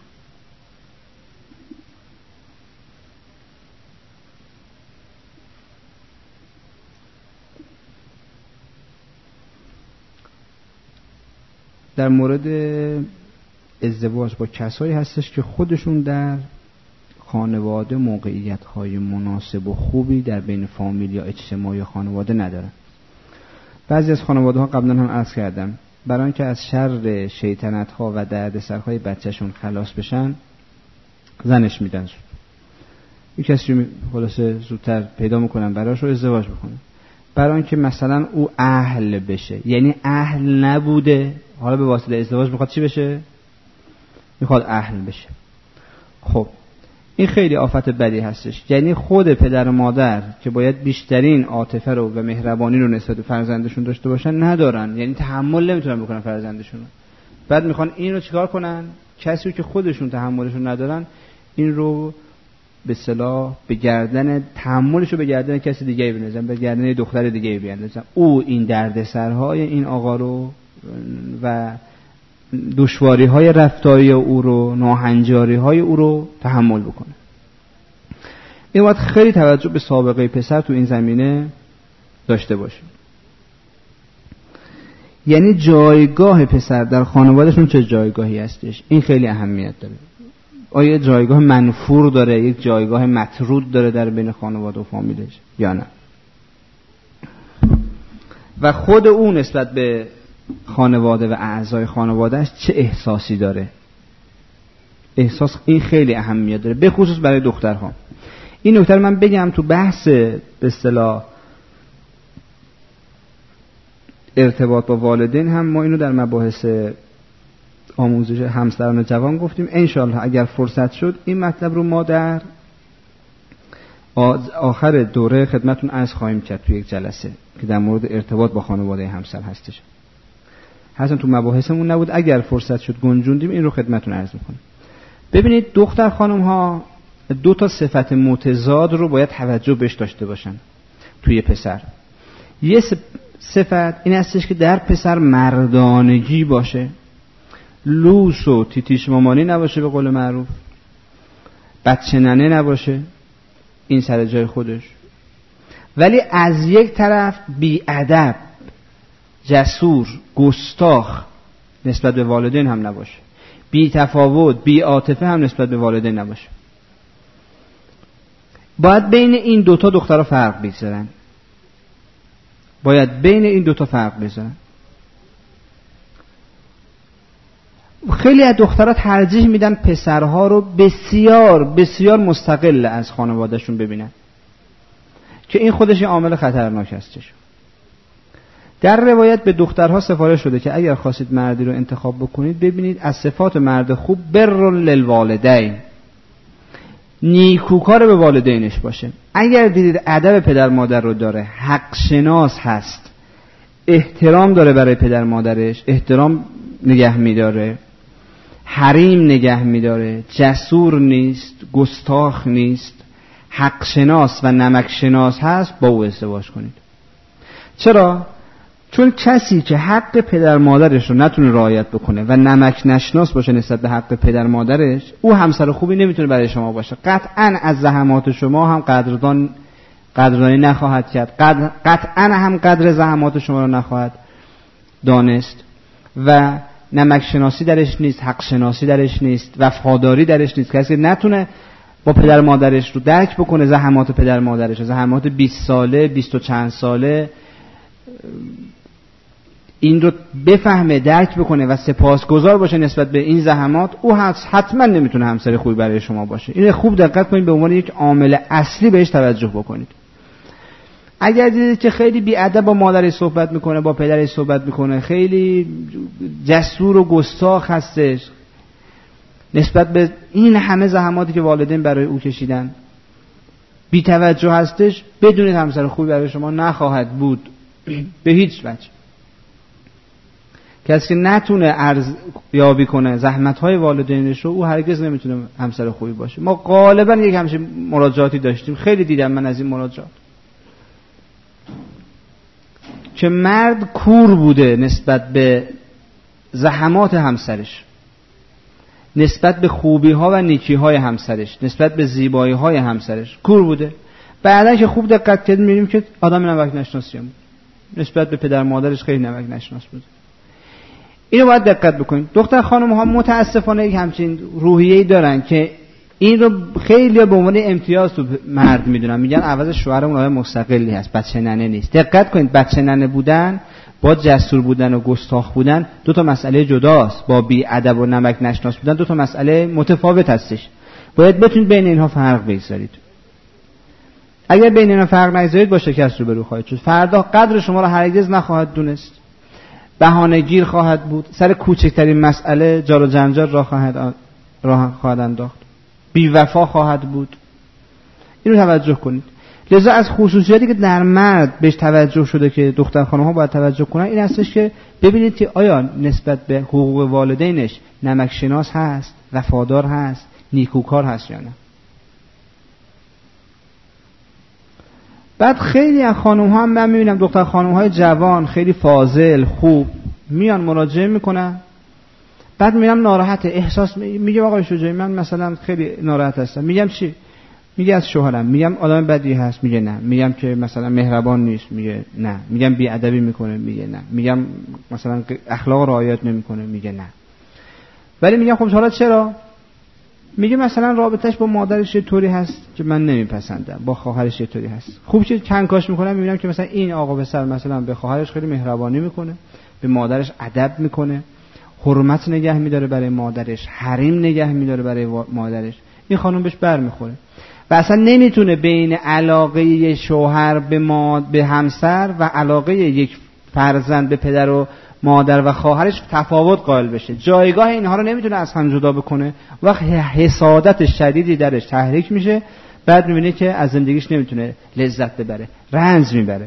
در مورد ازدواج با کسایی هستش که خودشون در خانواده موقعیت‌های مناسب و خوبی در بین فامیل یا اجتماعی خانواده ندارن. بعضی از خانواده‌ها قبلا هم عرض کردم برای اینکه از شر شیطنت‌ها و دردسرهای بچه‌شون خلاص بشن زنش میدن زود. یک کسی خلاصه زودتر پیدا میکنن براش و ازدواج میکنن برای اینکه مثلا او اهل بشه، یعنی اهل نبوده حالا به واسطه ازدواج میخواد چی بشه؟ میخواد اهل بشه. خب این خیلی آفت بدی هستش. یعنی خود پدر و مادر که باید بیشترین عاطفه رو و مهربانی رو نسبت به فرزندشون داشته باشن ندارن، یعنی تحمل نمیتونن بکنن فرزندشون رو. بعد میخوان این رو چیکار کنن؟ کسی رو که خودشون تحملشون ندارن این رو به اصطلاح به گردن تحملش رو به گردن کسی دیگه بندازن، به گردن دختر دیگه بندازن. او این دردسرهای این آقا رو و دشواری‌های رفتاری او رو، ناهنجاری‌های او رو تحمل بکنه. این وقت خیلی توجه به سابقه پسر تو این زمینه داشته باشه. یعنی جایگاه پسر در خانوادهشون چه جایگاهی هستش، این خیلی اهمیت داره. آیا جایگاه منفور داره، یک جایگاه مطرود داره در بین خانواده و فامیلش یا نه؟ و خود او نسبت به خانواده و اعضای خانوادهش چه احساسی داره؟ احساس این خیلی اهمیت داره، به خصوص برای دخترها. این نکته من بگم تو بحث به اصطلاح ارتباط با والدین هم ما اینو در مباحث آموزش همسران جوان گفتیم. انشالله اگر فرصت شد این مطلب رو ما در آخر دوره خدمتون عرض خواهیم کرد تو یک جلسه که در مورد ارتباط با خانواده همسر هستش. حسن تو مباحثمون نبود، اگر فرصت شد گنجوندیم این رو خدمتون عرض میکنم. ببینید دختر خانم ها دو تا صفت متضاد رو باید توجه بهش داشته باشن توی پسر. یه صفت این هستش که در پسر مردانگی باشه، لوس و تیتیش مامانی نباشه، به قول معروف بچه ننه نباشه، این سر جای خودش، ولی از یک طرف بی‌ادب، جسور، گستاخ نسبت به والدین هم نباشه، بی تفاوت، بی عاطفه هم نسبت به والدین نباشه. باید بین این دوتا دخترها فرق بگذارن. باید بین این دوتا فرق بذارن. خیلی از دخترها ترجیح میدن پسرها رو بسیار بسیار مستقل از خانوادهشون ببینن که این خودش یه عامل خطرناک هستش. در روایت به دخترها سفارش شده که اگر خواستید مردی رو انتخاب بکنید ببینید از صفات مرد خوب بر للوالدین، نیکوکار به والدینش باشه. اگر دیدید ادب پدر مادر رو داره، حق شناس هست، احترام داره برای پدر مادرش، احترام نگه میداره، حریم نگه میداره، جسور نیست، گستاخ نیست، حق شناس و نمک شناس هست، با او ازدواج کنید. چرا؟ چون کسی که حق پدر مادرش رو نتونه رعایت بکنه و نمک نشناس باشه نسبت به حق پدر مادرش، او همسر خوبی نمیتونه برای شما باشه. قطعاً از زحمات شما هم قدردان قدردانی نخواهد کرد، قدر قطعاً هم قدر زحمات شما رو نخواهد دانست و نمک شناسی درش نیست، حق شناسی درش نیست، وفاداری درش نیست. کسی نتونه با پدر مادرش رو درک بکنه، زحمات پدر مادرش، زحمات بیست ساله، بیست و چند ساله، این رو بفهمه، درک بکنه و سپاسگزار باشه نسبت به این زحمات، او حتما نمیتونه همسر خوبی برای شما باشه. این خوب دقت کنید، به عنوان یک عامل اصلی بهش توجه بکنید. اگر دیدید که خیلی بی‌ادب با مادرش صحبت میکنه، با پدرش صحبت میکنه، خیلی جسور و گستاخ هستش نسبت به این همه زحماتی که والدین برای او کشیدن، بی توجه هستش، بدونید همسر خوبی برای شما نخواهد بود به هیچ وجه. کسی که نتونه ارزیابی کنه زحمت‌های والدینش رو، او هرگز نمیتونه همسر خوبی باشه. ما غالبا یک همچین مراجعاتی داشتیم، خیلی دیدم من از این مراجعات که مرد کور بوده نسبت به زحمات همسرش، نسبت به خوبی‌ها و نیکی‌های همسرش، نسبت به زیبایی‌های همسرش کور بوده. بعدا که خوب دقت کردیم می‌بینیم که آدم نمک نشناسی هم بود. نسبت به پدر مادرش خیلی نمک نشناس بود. اینو باید دقت بکنید. دختر خانم‌ها متاسفانه یک همچین روحیه‌ای دارن که این رو خیلی به عنوان امتیاز تو مرد میدونن، میگن عوض شوهرمون آدم مستقلی هست، بچه ننه نیست. دقت کنید، بچه ننه بودن با جسور بودن و گستاخ بودن دو تا مسئله جداست. با بی ادب و نمک نشناس بودن دو تا مسئله متفاوت هستش. باید بتونید بین اینها فرق بگذارید. اگر بین اینها فرق نگذارید با شکست روبرو خواهید شد. فردا قدر شما را هرگز نخواهد دونست. بهانه‌گیر خواهد بود، سر کوچکترین مسئله جار و جنجال راه خواهد راه خواهد انداخت، بی وفا خواهد بود. اینو توجه کنید. لذا از خصوصیاتی که در مرد بهش توجه شده که دختر خانم‌ها باید توجه کنن این هستش که ببینید که آیا نسبت به حقوق والدینش نمک شناس هست، وفادار هست، نیکوکار هست یا نه. بعد خیلی از خانم‌ها هم من می‌بینم دختر خانم‌های جوان خیلی فاضل خوب میان مراجعه میکنن، بعد میرم ناراحت احساس میگه آقای شجاعی من مثلا خیلی ناراحت هستم. میگم چی؟ میگه از شوهرم. میگم آدم بدی هست. میگه نه. میگم که مثلا مهربان نیست. میگه نه. میگم بی ادبی میکنه. میگه نه. میگم مثلا اخلاق رعایت نمیکنه. میگه نه. ولی میگم خب حالا چرا؟ میگه مثلا رابطش با مادرش چطوری هست که من نمیپسندم، با خواهرش چطوری هست. خوب چه کنکاش میکنم میبینم که مثلا این آقا پسر مثلا به خواهرش خیلی مهربانی میکنه، به مادرش ادب میکنه، حرمت نگه میداره برای مادرش، حریم نگه میداره برای مادرش. این خانم بهش بر میخوره و اصلا نمیتونه بین علاقه شوهر به ماد به همسر و علاقه یک فرزند به پدر و مادر و خواهرش تفاوت قائل بشه. جایگاه اینها رو نمیتونه از هم جدا بکنه. وقت حسادت شدیدی درش تحریک میشه، بعد میبینه که از زندگیش نمیتونه لذت ببره، رنج میبره.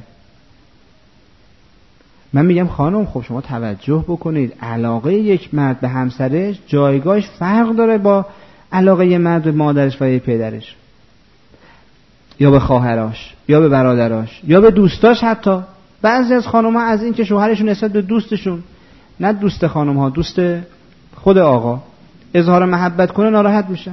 من میگم خانم خب شما توجه بکنید، علاقه یک مرد به همسرش جایگاهش فرق داره با علاقه مرد به مادرش و پدرش یا به خواهراش یا به برادراش یا به دوستاش. حتی بعضی از خانم‌ها از این که شوهرشون نسبت به دوستشون، نه دوست خانم‌ها، دوست خود آقا، اظهار محبت کنه ناراحت میشن.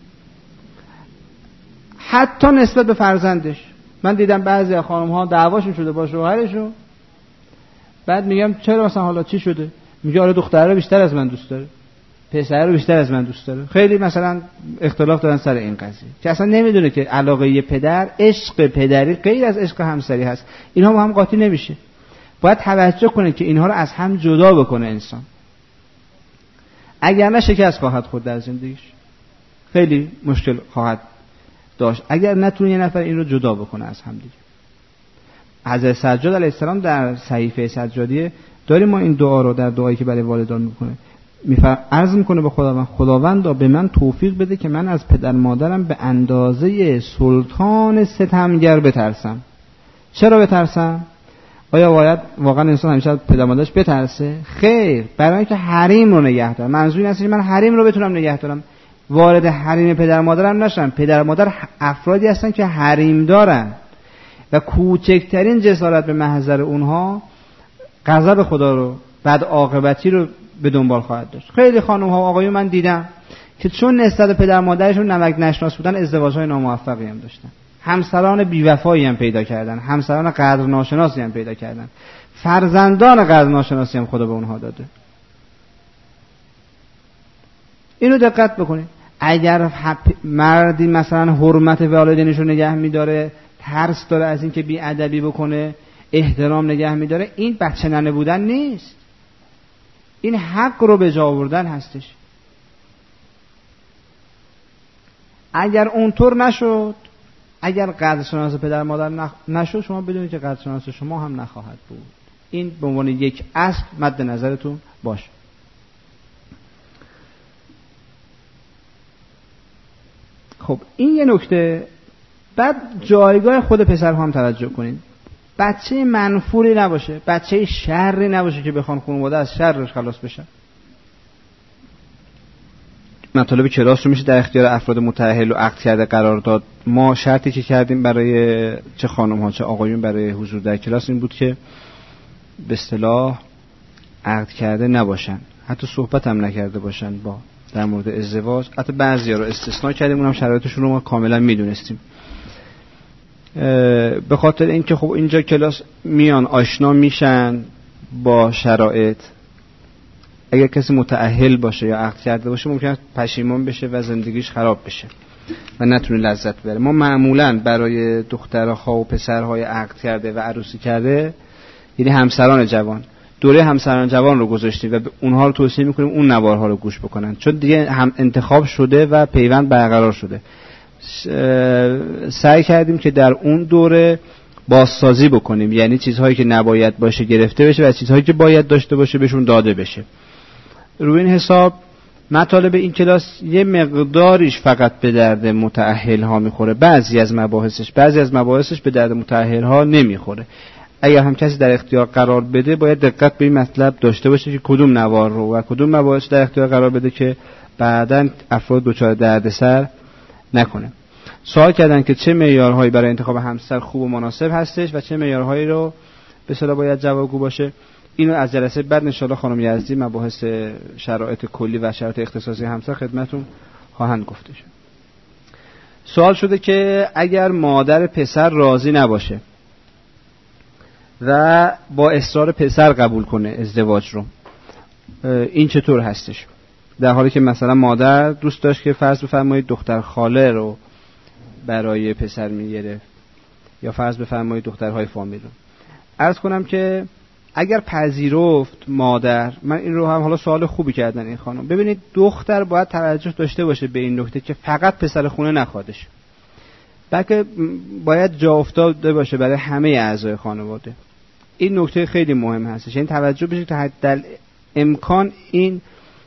حتی نسبت به فرزندش من دیدم بعضی از خانم‌ها دعواشون شده با شوهرشون، بعد میگم چرا مثلا حالا چی شده؟ میگه آره دختره رو بیشتر از من دوست داره، پسره رو بیشتر از من دوست داره. خیلی مثلا اختلاف دارن سر این قضیه که اصلا نمیدونه که علاقه ی پدر، عشق پدری غیر از عشق همسری هست. اینها با هم قاطی نمیشه. باید توجه کنه که اینها رو از هم جدا بکنه انسان، اگر نه شکست خواهد خورد در زندگیش، خیلی مشکل خواهد داشت اگر نتونه یه نفر این رو جدا بکنه از هم دیگه. حضرت سجاد علیه السلام در صحیفه سجادیه داریم ما این دعا رو در دعایی که برای والدان میکنه، میفر عرض میکنه به خداوند خداوندا به من توفیق بده که من از پدر مادرم به اندازه سلطان ستمگر بترسم. چرا بترسم؟ آیا باید واقعا انسان همیشه از پدر مادرش بترسه؟ خیر، برای اینکه حریم رو نگه دارم. منظور این است که من حریم رو بتونم نگه دارم، وارد حریم پدر مادرم نشم. پدر مادر افرادی هستن که حریم دارن و کوچکترین جسارت به محضر اونها غضب خدا رو، بد عاقبتی رو به دنبال خواهد داشت. خیلی خانم ها و آقایون من دیدم که چون نسبت پدر مادرشون نمک نشناس بودن ازدواج‌های ناموفقی هم داشتن، همسران بی‌وفایی هم پیدا کردن، همسران قدر ناشناسی هم پیدا کردن، فرزندان قدر ناشناسی هم خدا به اونها داده. اینو دقت بکنید. اگر مردی مثلا حرمت والدینش رو نگه می‌داره، ترس داره از این که بی‌ادبی بکنه، احترام نگه می‌داره، این بچه ننه بودن نیست، این حق رو به جا آوردن هستش. اگر اونطور نشد، اگر قدرشناس پدر مادر نشد، شما بدونید که قدرشناس شما هم نخواهد بود. این به عنوان یک اصل مد نظرتون باشه. خب این یه نکته. بعد جایگاه خود پسر هم توجه کنید. بچه منفوری نباشه، بچه شری نباشه که بخوان خانواده از شرش خلاص بشن. مطالب کلاس رو میشه در اختیار افراد متأهل و عقد کرده قرار داد. ما شرطی که کردیم برای چه خانم ها چه آقایون برای حضور در کلاس این بود که به اصطلاح عقد کرده نباشن، حتی صحبت هم نکرده باشن با در مورد ازدواج. حتی بعضیا رو استثناء کردیم، اونم شرایطشون رو ما کاملا میدونستیم. به خاطر اینکه خب اینجا کلاس میان آشنا میشن با شرایط. اگر کسی متأهل باشه یا عقد کرده باشه ممکنه پشیمان بشه و زندگیش خراب بشه و نتونه لذت ببره. ما معمولا برای دخترها و پسرهای عقد کرده و عروسی کرده، یعنی همسران جوان، دوره همسران جوان رو گذاشتیم و اونها رو توصیه میکنیم اون نوارها رو گوش بکنن، چون دیگه هم انتخاب شده و پیوند برقرار شده. سعی کردیم که در اون دوره بازسازی بکنیم، یعنی چیزهایی که نباید باشه گرفته بشه و چیزهایی که باید داشته باشه بهشون داده بشه. روی این حساب مطالب این کلاس یه مقداریش فقط به درد متأهل ها میخوره، بعضی از مباحثش بعضی از مباحثش به درد متأهل ها نمیخوره. اگر هم کسی در اختیار قرار بده باید دقت به این مطلب داشته باشه که کدوم نوار رو و کدوم مباحث در اختیار قرار بده که بعداً افراد دچار دردسر نکنه. سوال کردن که چه معیارهایی برای انتخاب همسر خوب و مناسب هستش و چه معیارهایی رو به اصطلاح باید جوابگو باشه. اینو از جلسه بعد ان شاءالله خانم یزدی مباحث شرایط کلی و شرایط اختصاصی همسر خدمتتون خواهند گفته شد. سوال شده که اگر مادر پسر راضی نباشه و با اصرار پسر قبول کنه ازدواج رو، این چطور هستش؟ در حالی که مثلا مادر دوست داشت که فرض بفرمایید دختر خاله رو برای پسر میگرفت یا فرض بفرمایید دخترهای فامیل رو. عرض کنم که اگر پذیرفت مادر، من این رو هم حالا سوال خوبی کردن این خانم، ببینید دختر باید توجه داشته باشه به این نکته که فقط پسر خونه نخوادش، بلکه باید جا افتاده باشه برای همه اعضای خانواده. این نکته خیلی مهم هستش، یعنی توجه بشه که حتی امکان این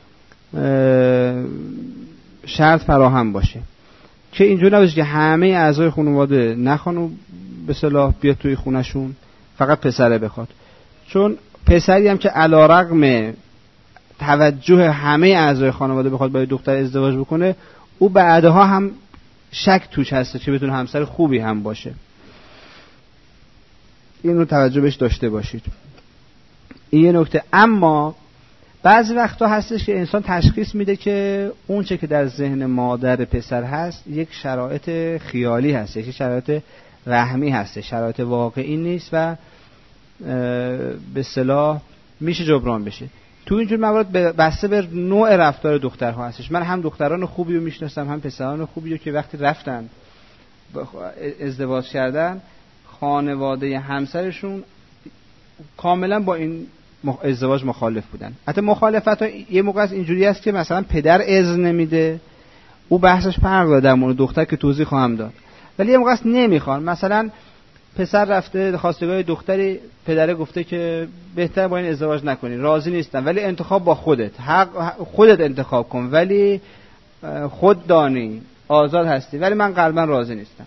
شرط فراهم باشه که اینجور نباشه که همه اعضای خانواده نخوان و به صلاح بیاد توی خونشون فقط پسره بخواد. چون پسری هم که علیرغم توجه همه اعضای خانواده بخواد با دختر ازدواج بکنه، او بعدها هم شک توش هسته که بتونه همسر خوبی هم باشه. این رو توجه بهش داشته باشید. این یه نکته. اما بعضی وقتا هستش که انسان تشخیص میده که اون چه که در ذهن مادر پسر هست یک شرایط خیالی هست، یک شرایط وهمی هست، شرایط واقعی نیست و به اصطلاح میشه جبران بشه. تو اینجور موارد بسته بر نوع رفتار دخترها هستش. من هم دختران خوبی رو میشناسم هم پسران خوبی رو که وقتی رفتن ازدواج کردن خانواده همسرشون کاملا با این ازدواج مخالف بودن. حتی مخالفت ها یه موقع از اینجوری است که مثلا پدر اذن نمیده، او بحثش فرق داره در مورد دختر که توضیح خواهم داد، ولی یه موقع است نمیخوان. مثلا پسر رفته خواستگاه دختری، پدره گفته که بهتر با این ازدواج نکنی، راضی نیستن، ولی انتخاب با خودت، حق خودت انتخاب کن، ولی خود دانی آزاد هستی، ولی من قلبا راضی نیستم.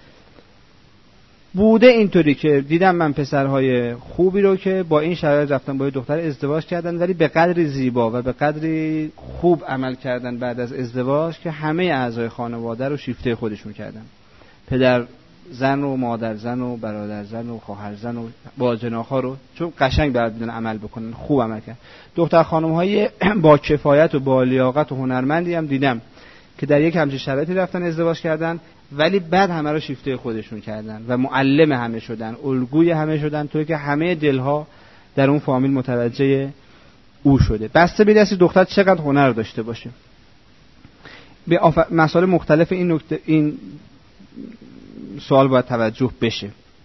بوده اینطوری که دیدم من پسرهای خوبی رو که با این شرایط رفتن با دختر ازدواج کردن، ولی به قدری زیبا و به قدری خوب عمل کردن بعد از ازدواج که همه اعضای خانواده رو شیفته خودشون کردن، پدر زن و مادر زن و برادر زن و خواهر زن و باجناق‌ها رو، چون قشنگ باید بدون عمل بکنن، خوب عمل کردن. دختر خانم‌های با کفایت و با لیاقت و هنرمندی هم دیدم که در یک همچین شرایطی رفتن ازدواج کردن، ولی بعد همه رو شیفته خودشون کردن و معلم همه شدن، الگوی همه شدن، طوری که همه دلها در اون فامیل متوجه او شده. بسته به دست دختر چقدر هنر داشته باشه. به آف... مسائل مختلف این نکته این سوال باید توجه بشه.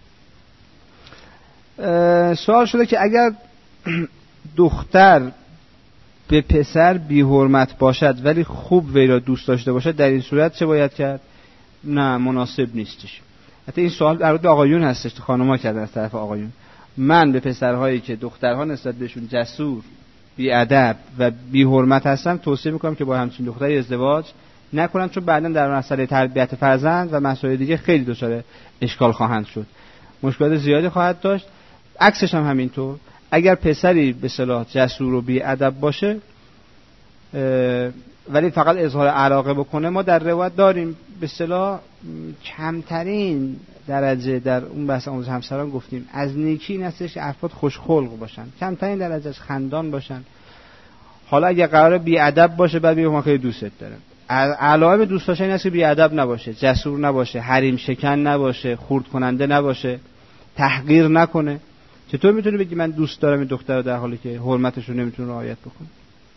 سوال شده که اگر دختر به پسر بی حرمت باشد ولی خوب وی را دوست داشته باشد، در این صورت چه باید کرد؟ نه، مناسب نیستش. حتی این سوال در مورد آقایون هستش، خانم‌ها کردن از طرف آقایون. من به پسرهایی که دخترها نسبت بهشون جسور، بی ادب و بی حرمت هستن توصیه میکنم که با همچین دختری ازدواج نکنن، چون بعداً در مسئله تربیت فرزند و مسائل دیگه خیلی دچار اشکال خواهند شد. مشکلات زیادی خواهد داشت. عکسش هم همینطور. اگر پسری به اصطلاح جسور و بی ادب باشه ولی فقط اظهار علاقه بکنه، ما در روایت داریم به اصطلاح کمترین درجه در اون بحث آموزش همسران گفتیم از نیکی این هستش که افراد خوشخلق باشن، کمترین درجه از خندان باشن. حالا اگه قراره بی ادب باشه بعد بگه من خیلی دوستت دارم. علائم دوست داشتن این است که بی ادب نباشه، جسور نباشه، حریم شکن نباشه، خرد کننده نباشه، تحقیر نکنه. چطور میتونی بگی من دوست دارم این دختر رو در حالی که حرمتش رو نمیتونه رعایت بکنه؟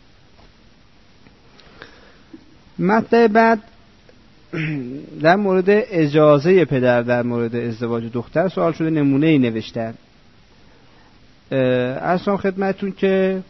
مطلب بعد در مورد اجازه پدر در مورد ازدواج دختر سوال شده، نمونه ای نوشتن. اصلا خدمتون که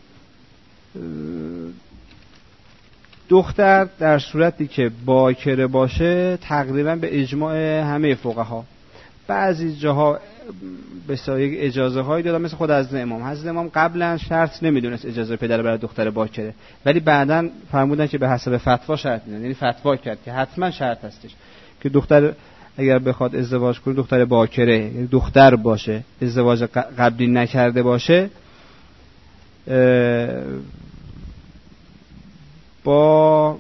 دختر در صورتی که باکره باشه تقریبا به اجماع همه فقها، بعضی جاها به سایه اجازه هایی دادن مثل خود حضرت امام. حضرت امام قبلا شرط نمیدونست اجازه پدر برای دختر باکره، ولی بعداً فرمودن که به حسب فتوا شرط میدن، یعنی فتوا کرد که حتما شرط هستش که دختر اگر بخواد ازدواج کنه دختر باکره، یعنی دختر باشه، ازدواج قبلی نکرده باشه، با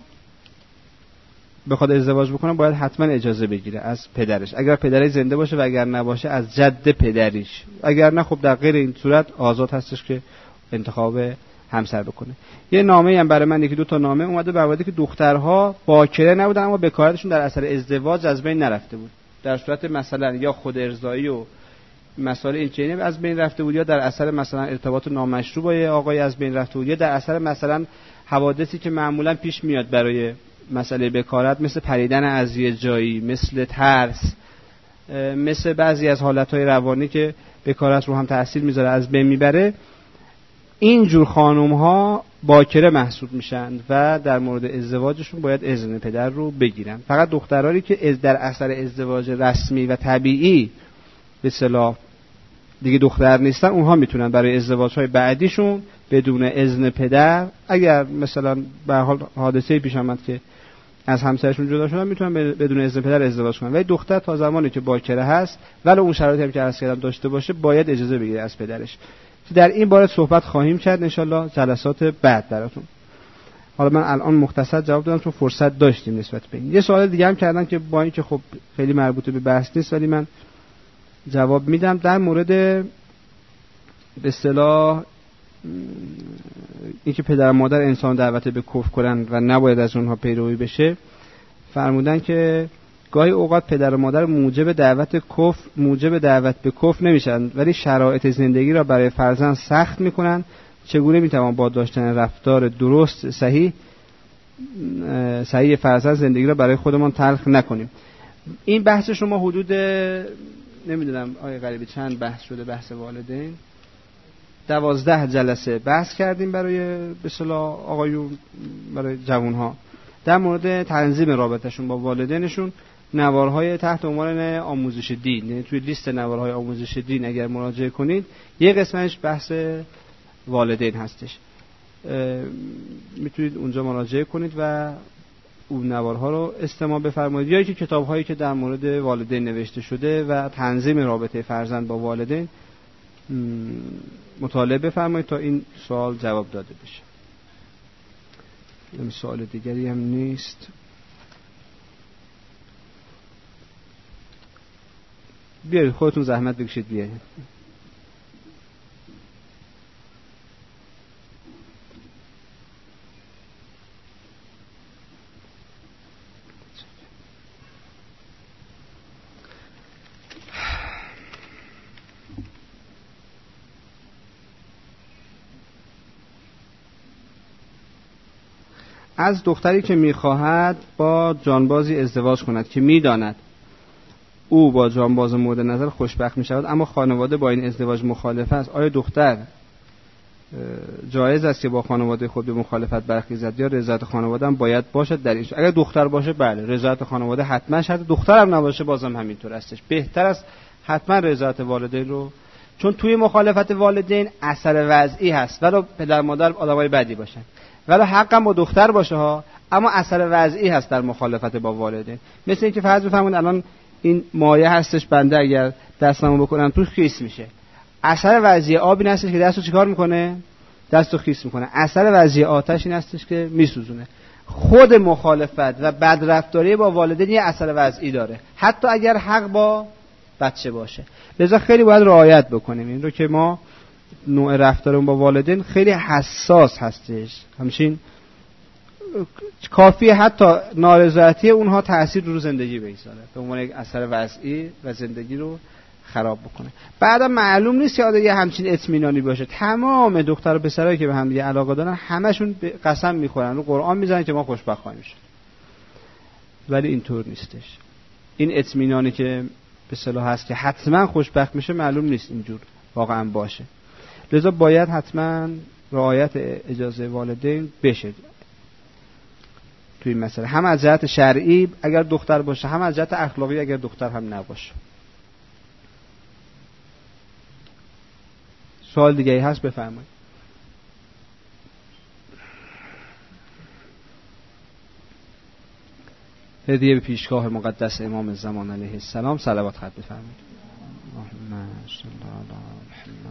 بخواد ازدواج بکنه باید حتما اجازه بگیره از پدرش، اگر پدرش زنده باشه و اگر نباشه از جد پدریش، اگر نه خب در غیر این صورت آزاد هستش که انتخاب همسر بکنه. یه نامه هم برای من، یکی دو تا نامه اومده بر مورد که دخترها باکره نبودن اما بکارتشون در اثر ازدواج از بین نرفته بود، در صورت مثلا یا خود ارضایی و مسائل این چنینی از بین رفته بود، یا در اثر مثلا ارتباط نامشروع با آقای از بین رفته بود، یا در اثر مثلا حوادثی که معمولا پیش میاد برای مسئله بکارت، مثل پریدن از یه جایی، مثل ترس، مثل بعضی از حالتهای روانی که بکارت رو هم تأثیر میذاره از بین میبره، این جور خانم ها باکره محسوب میشن و در مورد ازدواجشون باید اذن پدر رو بگیرن. فقط دخترانی که در اثر ازدواج رسمی و طبیعی به اصطلاح دیگه دختر نیستن، اونها میتونن برای ازدواج‌های بعدیشون بدون اذن پدر، اگر مثلا به حال حادثه‌ای پیش آمد که از همسرشون جدا شدن، میتونن بدون اذن پدر ازدواج کنن. ولی دختر تا زمانی که باکره هست ولی اون شرایطی هم که عرض کردم داشته باشه باید اجازه بگیره از پدرش. در این باره صحبت خواهیم کرد ان شاءالله جلسات بعد براتون. حالا من الان مختصر جواب دادم چون فرصت داشتیم نسبت به این. یه سوال دیگه هم کردن که با اینکه خب خیلی مربوط به بحث نیست ولی من جواب میدم، در مورد به اصطلاح اینکه پدر و مادر انسان دعوت به کفر کنن و نباید از اونها پیروی بشه، فرمودن که گاهی اوقات پدر و مادر موجب دعوت کفر موجب دعوت به کفر نمیشن ولی شرایط زندگی را برای فرزند سخت میکنن. چگونه میتوان با داشتن رفتار درست صحیح صحیح فرزند زندگی را برای خودمان تلخ نکنیم؟ این بحث شما حدود نمیدونم آقای غریبی چند بحث شده، بحث والدین دوازده جلسه بحث کردیم برای به اصطلاح آقایون، برای جوانها در مورد تنظیم رابطهشون با والدینشون. نوارهای تحت عنوان آموزش دین، یعنی توی لیست نوارهای آموزش دین اگر مراجعه کنید یه قسمتش بحث والدین هستش، میتونید اونجا مراجعه کنید و اون نوارها رو استماع بفرمایید، یا اینکه کتاب‌هایی که در مورد والدین نوشته شده و تنظیم رابطه فرزند با والدین مطالعه بفرمایید تا این سوال جواب داده بشه. این سوال دیگری هم نیست. بیایید خودتون زحمت بکشید بیایید. از دختری که می‌خواهد با جانبازی ازدواج کند که می‌داند او با جانباز مورد نظر خوشبخت می‌شود اما خانواده با این ازدواج مخالف است، آیا دختر جایز است که با خانواده خود به مخالفت برخیزد یا رضایت خانواده هم باید باشد در این؟ اگر دختر باشه بله رضایت خانواده حتما شرط، دخترم نباشه بازم همینطور استش. بهتر است حتما رضایت والدین رو، چون توی مخالفت والدین اثر وضعی هست، ولی پدر مادر آدمای بدی باشن، ولی حقم با دختر باشه ها، اما اثر وضعی هست در مخالفت با والدین. مثل اینکه فرض بفرمایید الان این مایه هستش، بنده اگر دستمو بکنم توش خیس میشه. اثر وضعی آب این هستش که دستو چیکار میکنه؟ دستو خیس میکنه. اثر وضعی آتش این هستش که میسوزونه. خود مخالفت و بدرفتاری با والدین یه اثر وضعی داره، حتی اگر حق با بچه باشه. لذا خیلی باید رعایت بکنیم این رو که ما نوع رفتارمون با والدین خیلی حساس هستش. همچنین کافیه حتی نارضایتی اونها تأثیر رو زندگی بگذاره به عنوان یک اثر وضعی و زندگی رو خراب بکنه. بعدا معلوم نیست یاد یه همچین اطمینانی باشه. تمام دختر و پسرایی که به هم دیگه علاقه دارن همشون قسم میخورن رو قرآن میزنن که ما خوشبخت خواهیم شد، ولی اینطور نیستش. این اطمینانی که به اصطلاح هست که حتما خوشبخت میشه معلوم نیست اینجور واقعا باشه. لذا باید حتما رعایت اجازه والدین بشه توی این مسئله، هم از جهت شرعی اگر دختر باشه، هم از جهت اخلاقی اگر دختر هم نباشه. سوال دیگه ای هست بفرمایید. هدیه به پیشگاه مقدس امام زمان علیه السلام صلوات خط بفرمایید. اللهم صل علی محمد.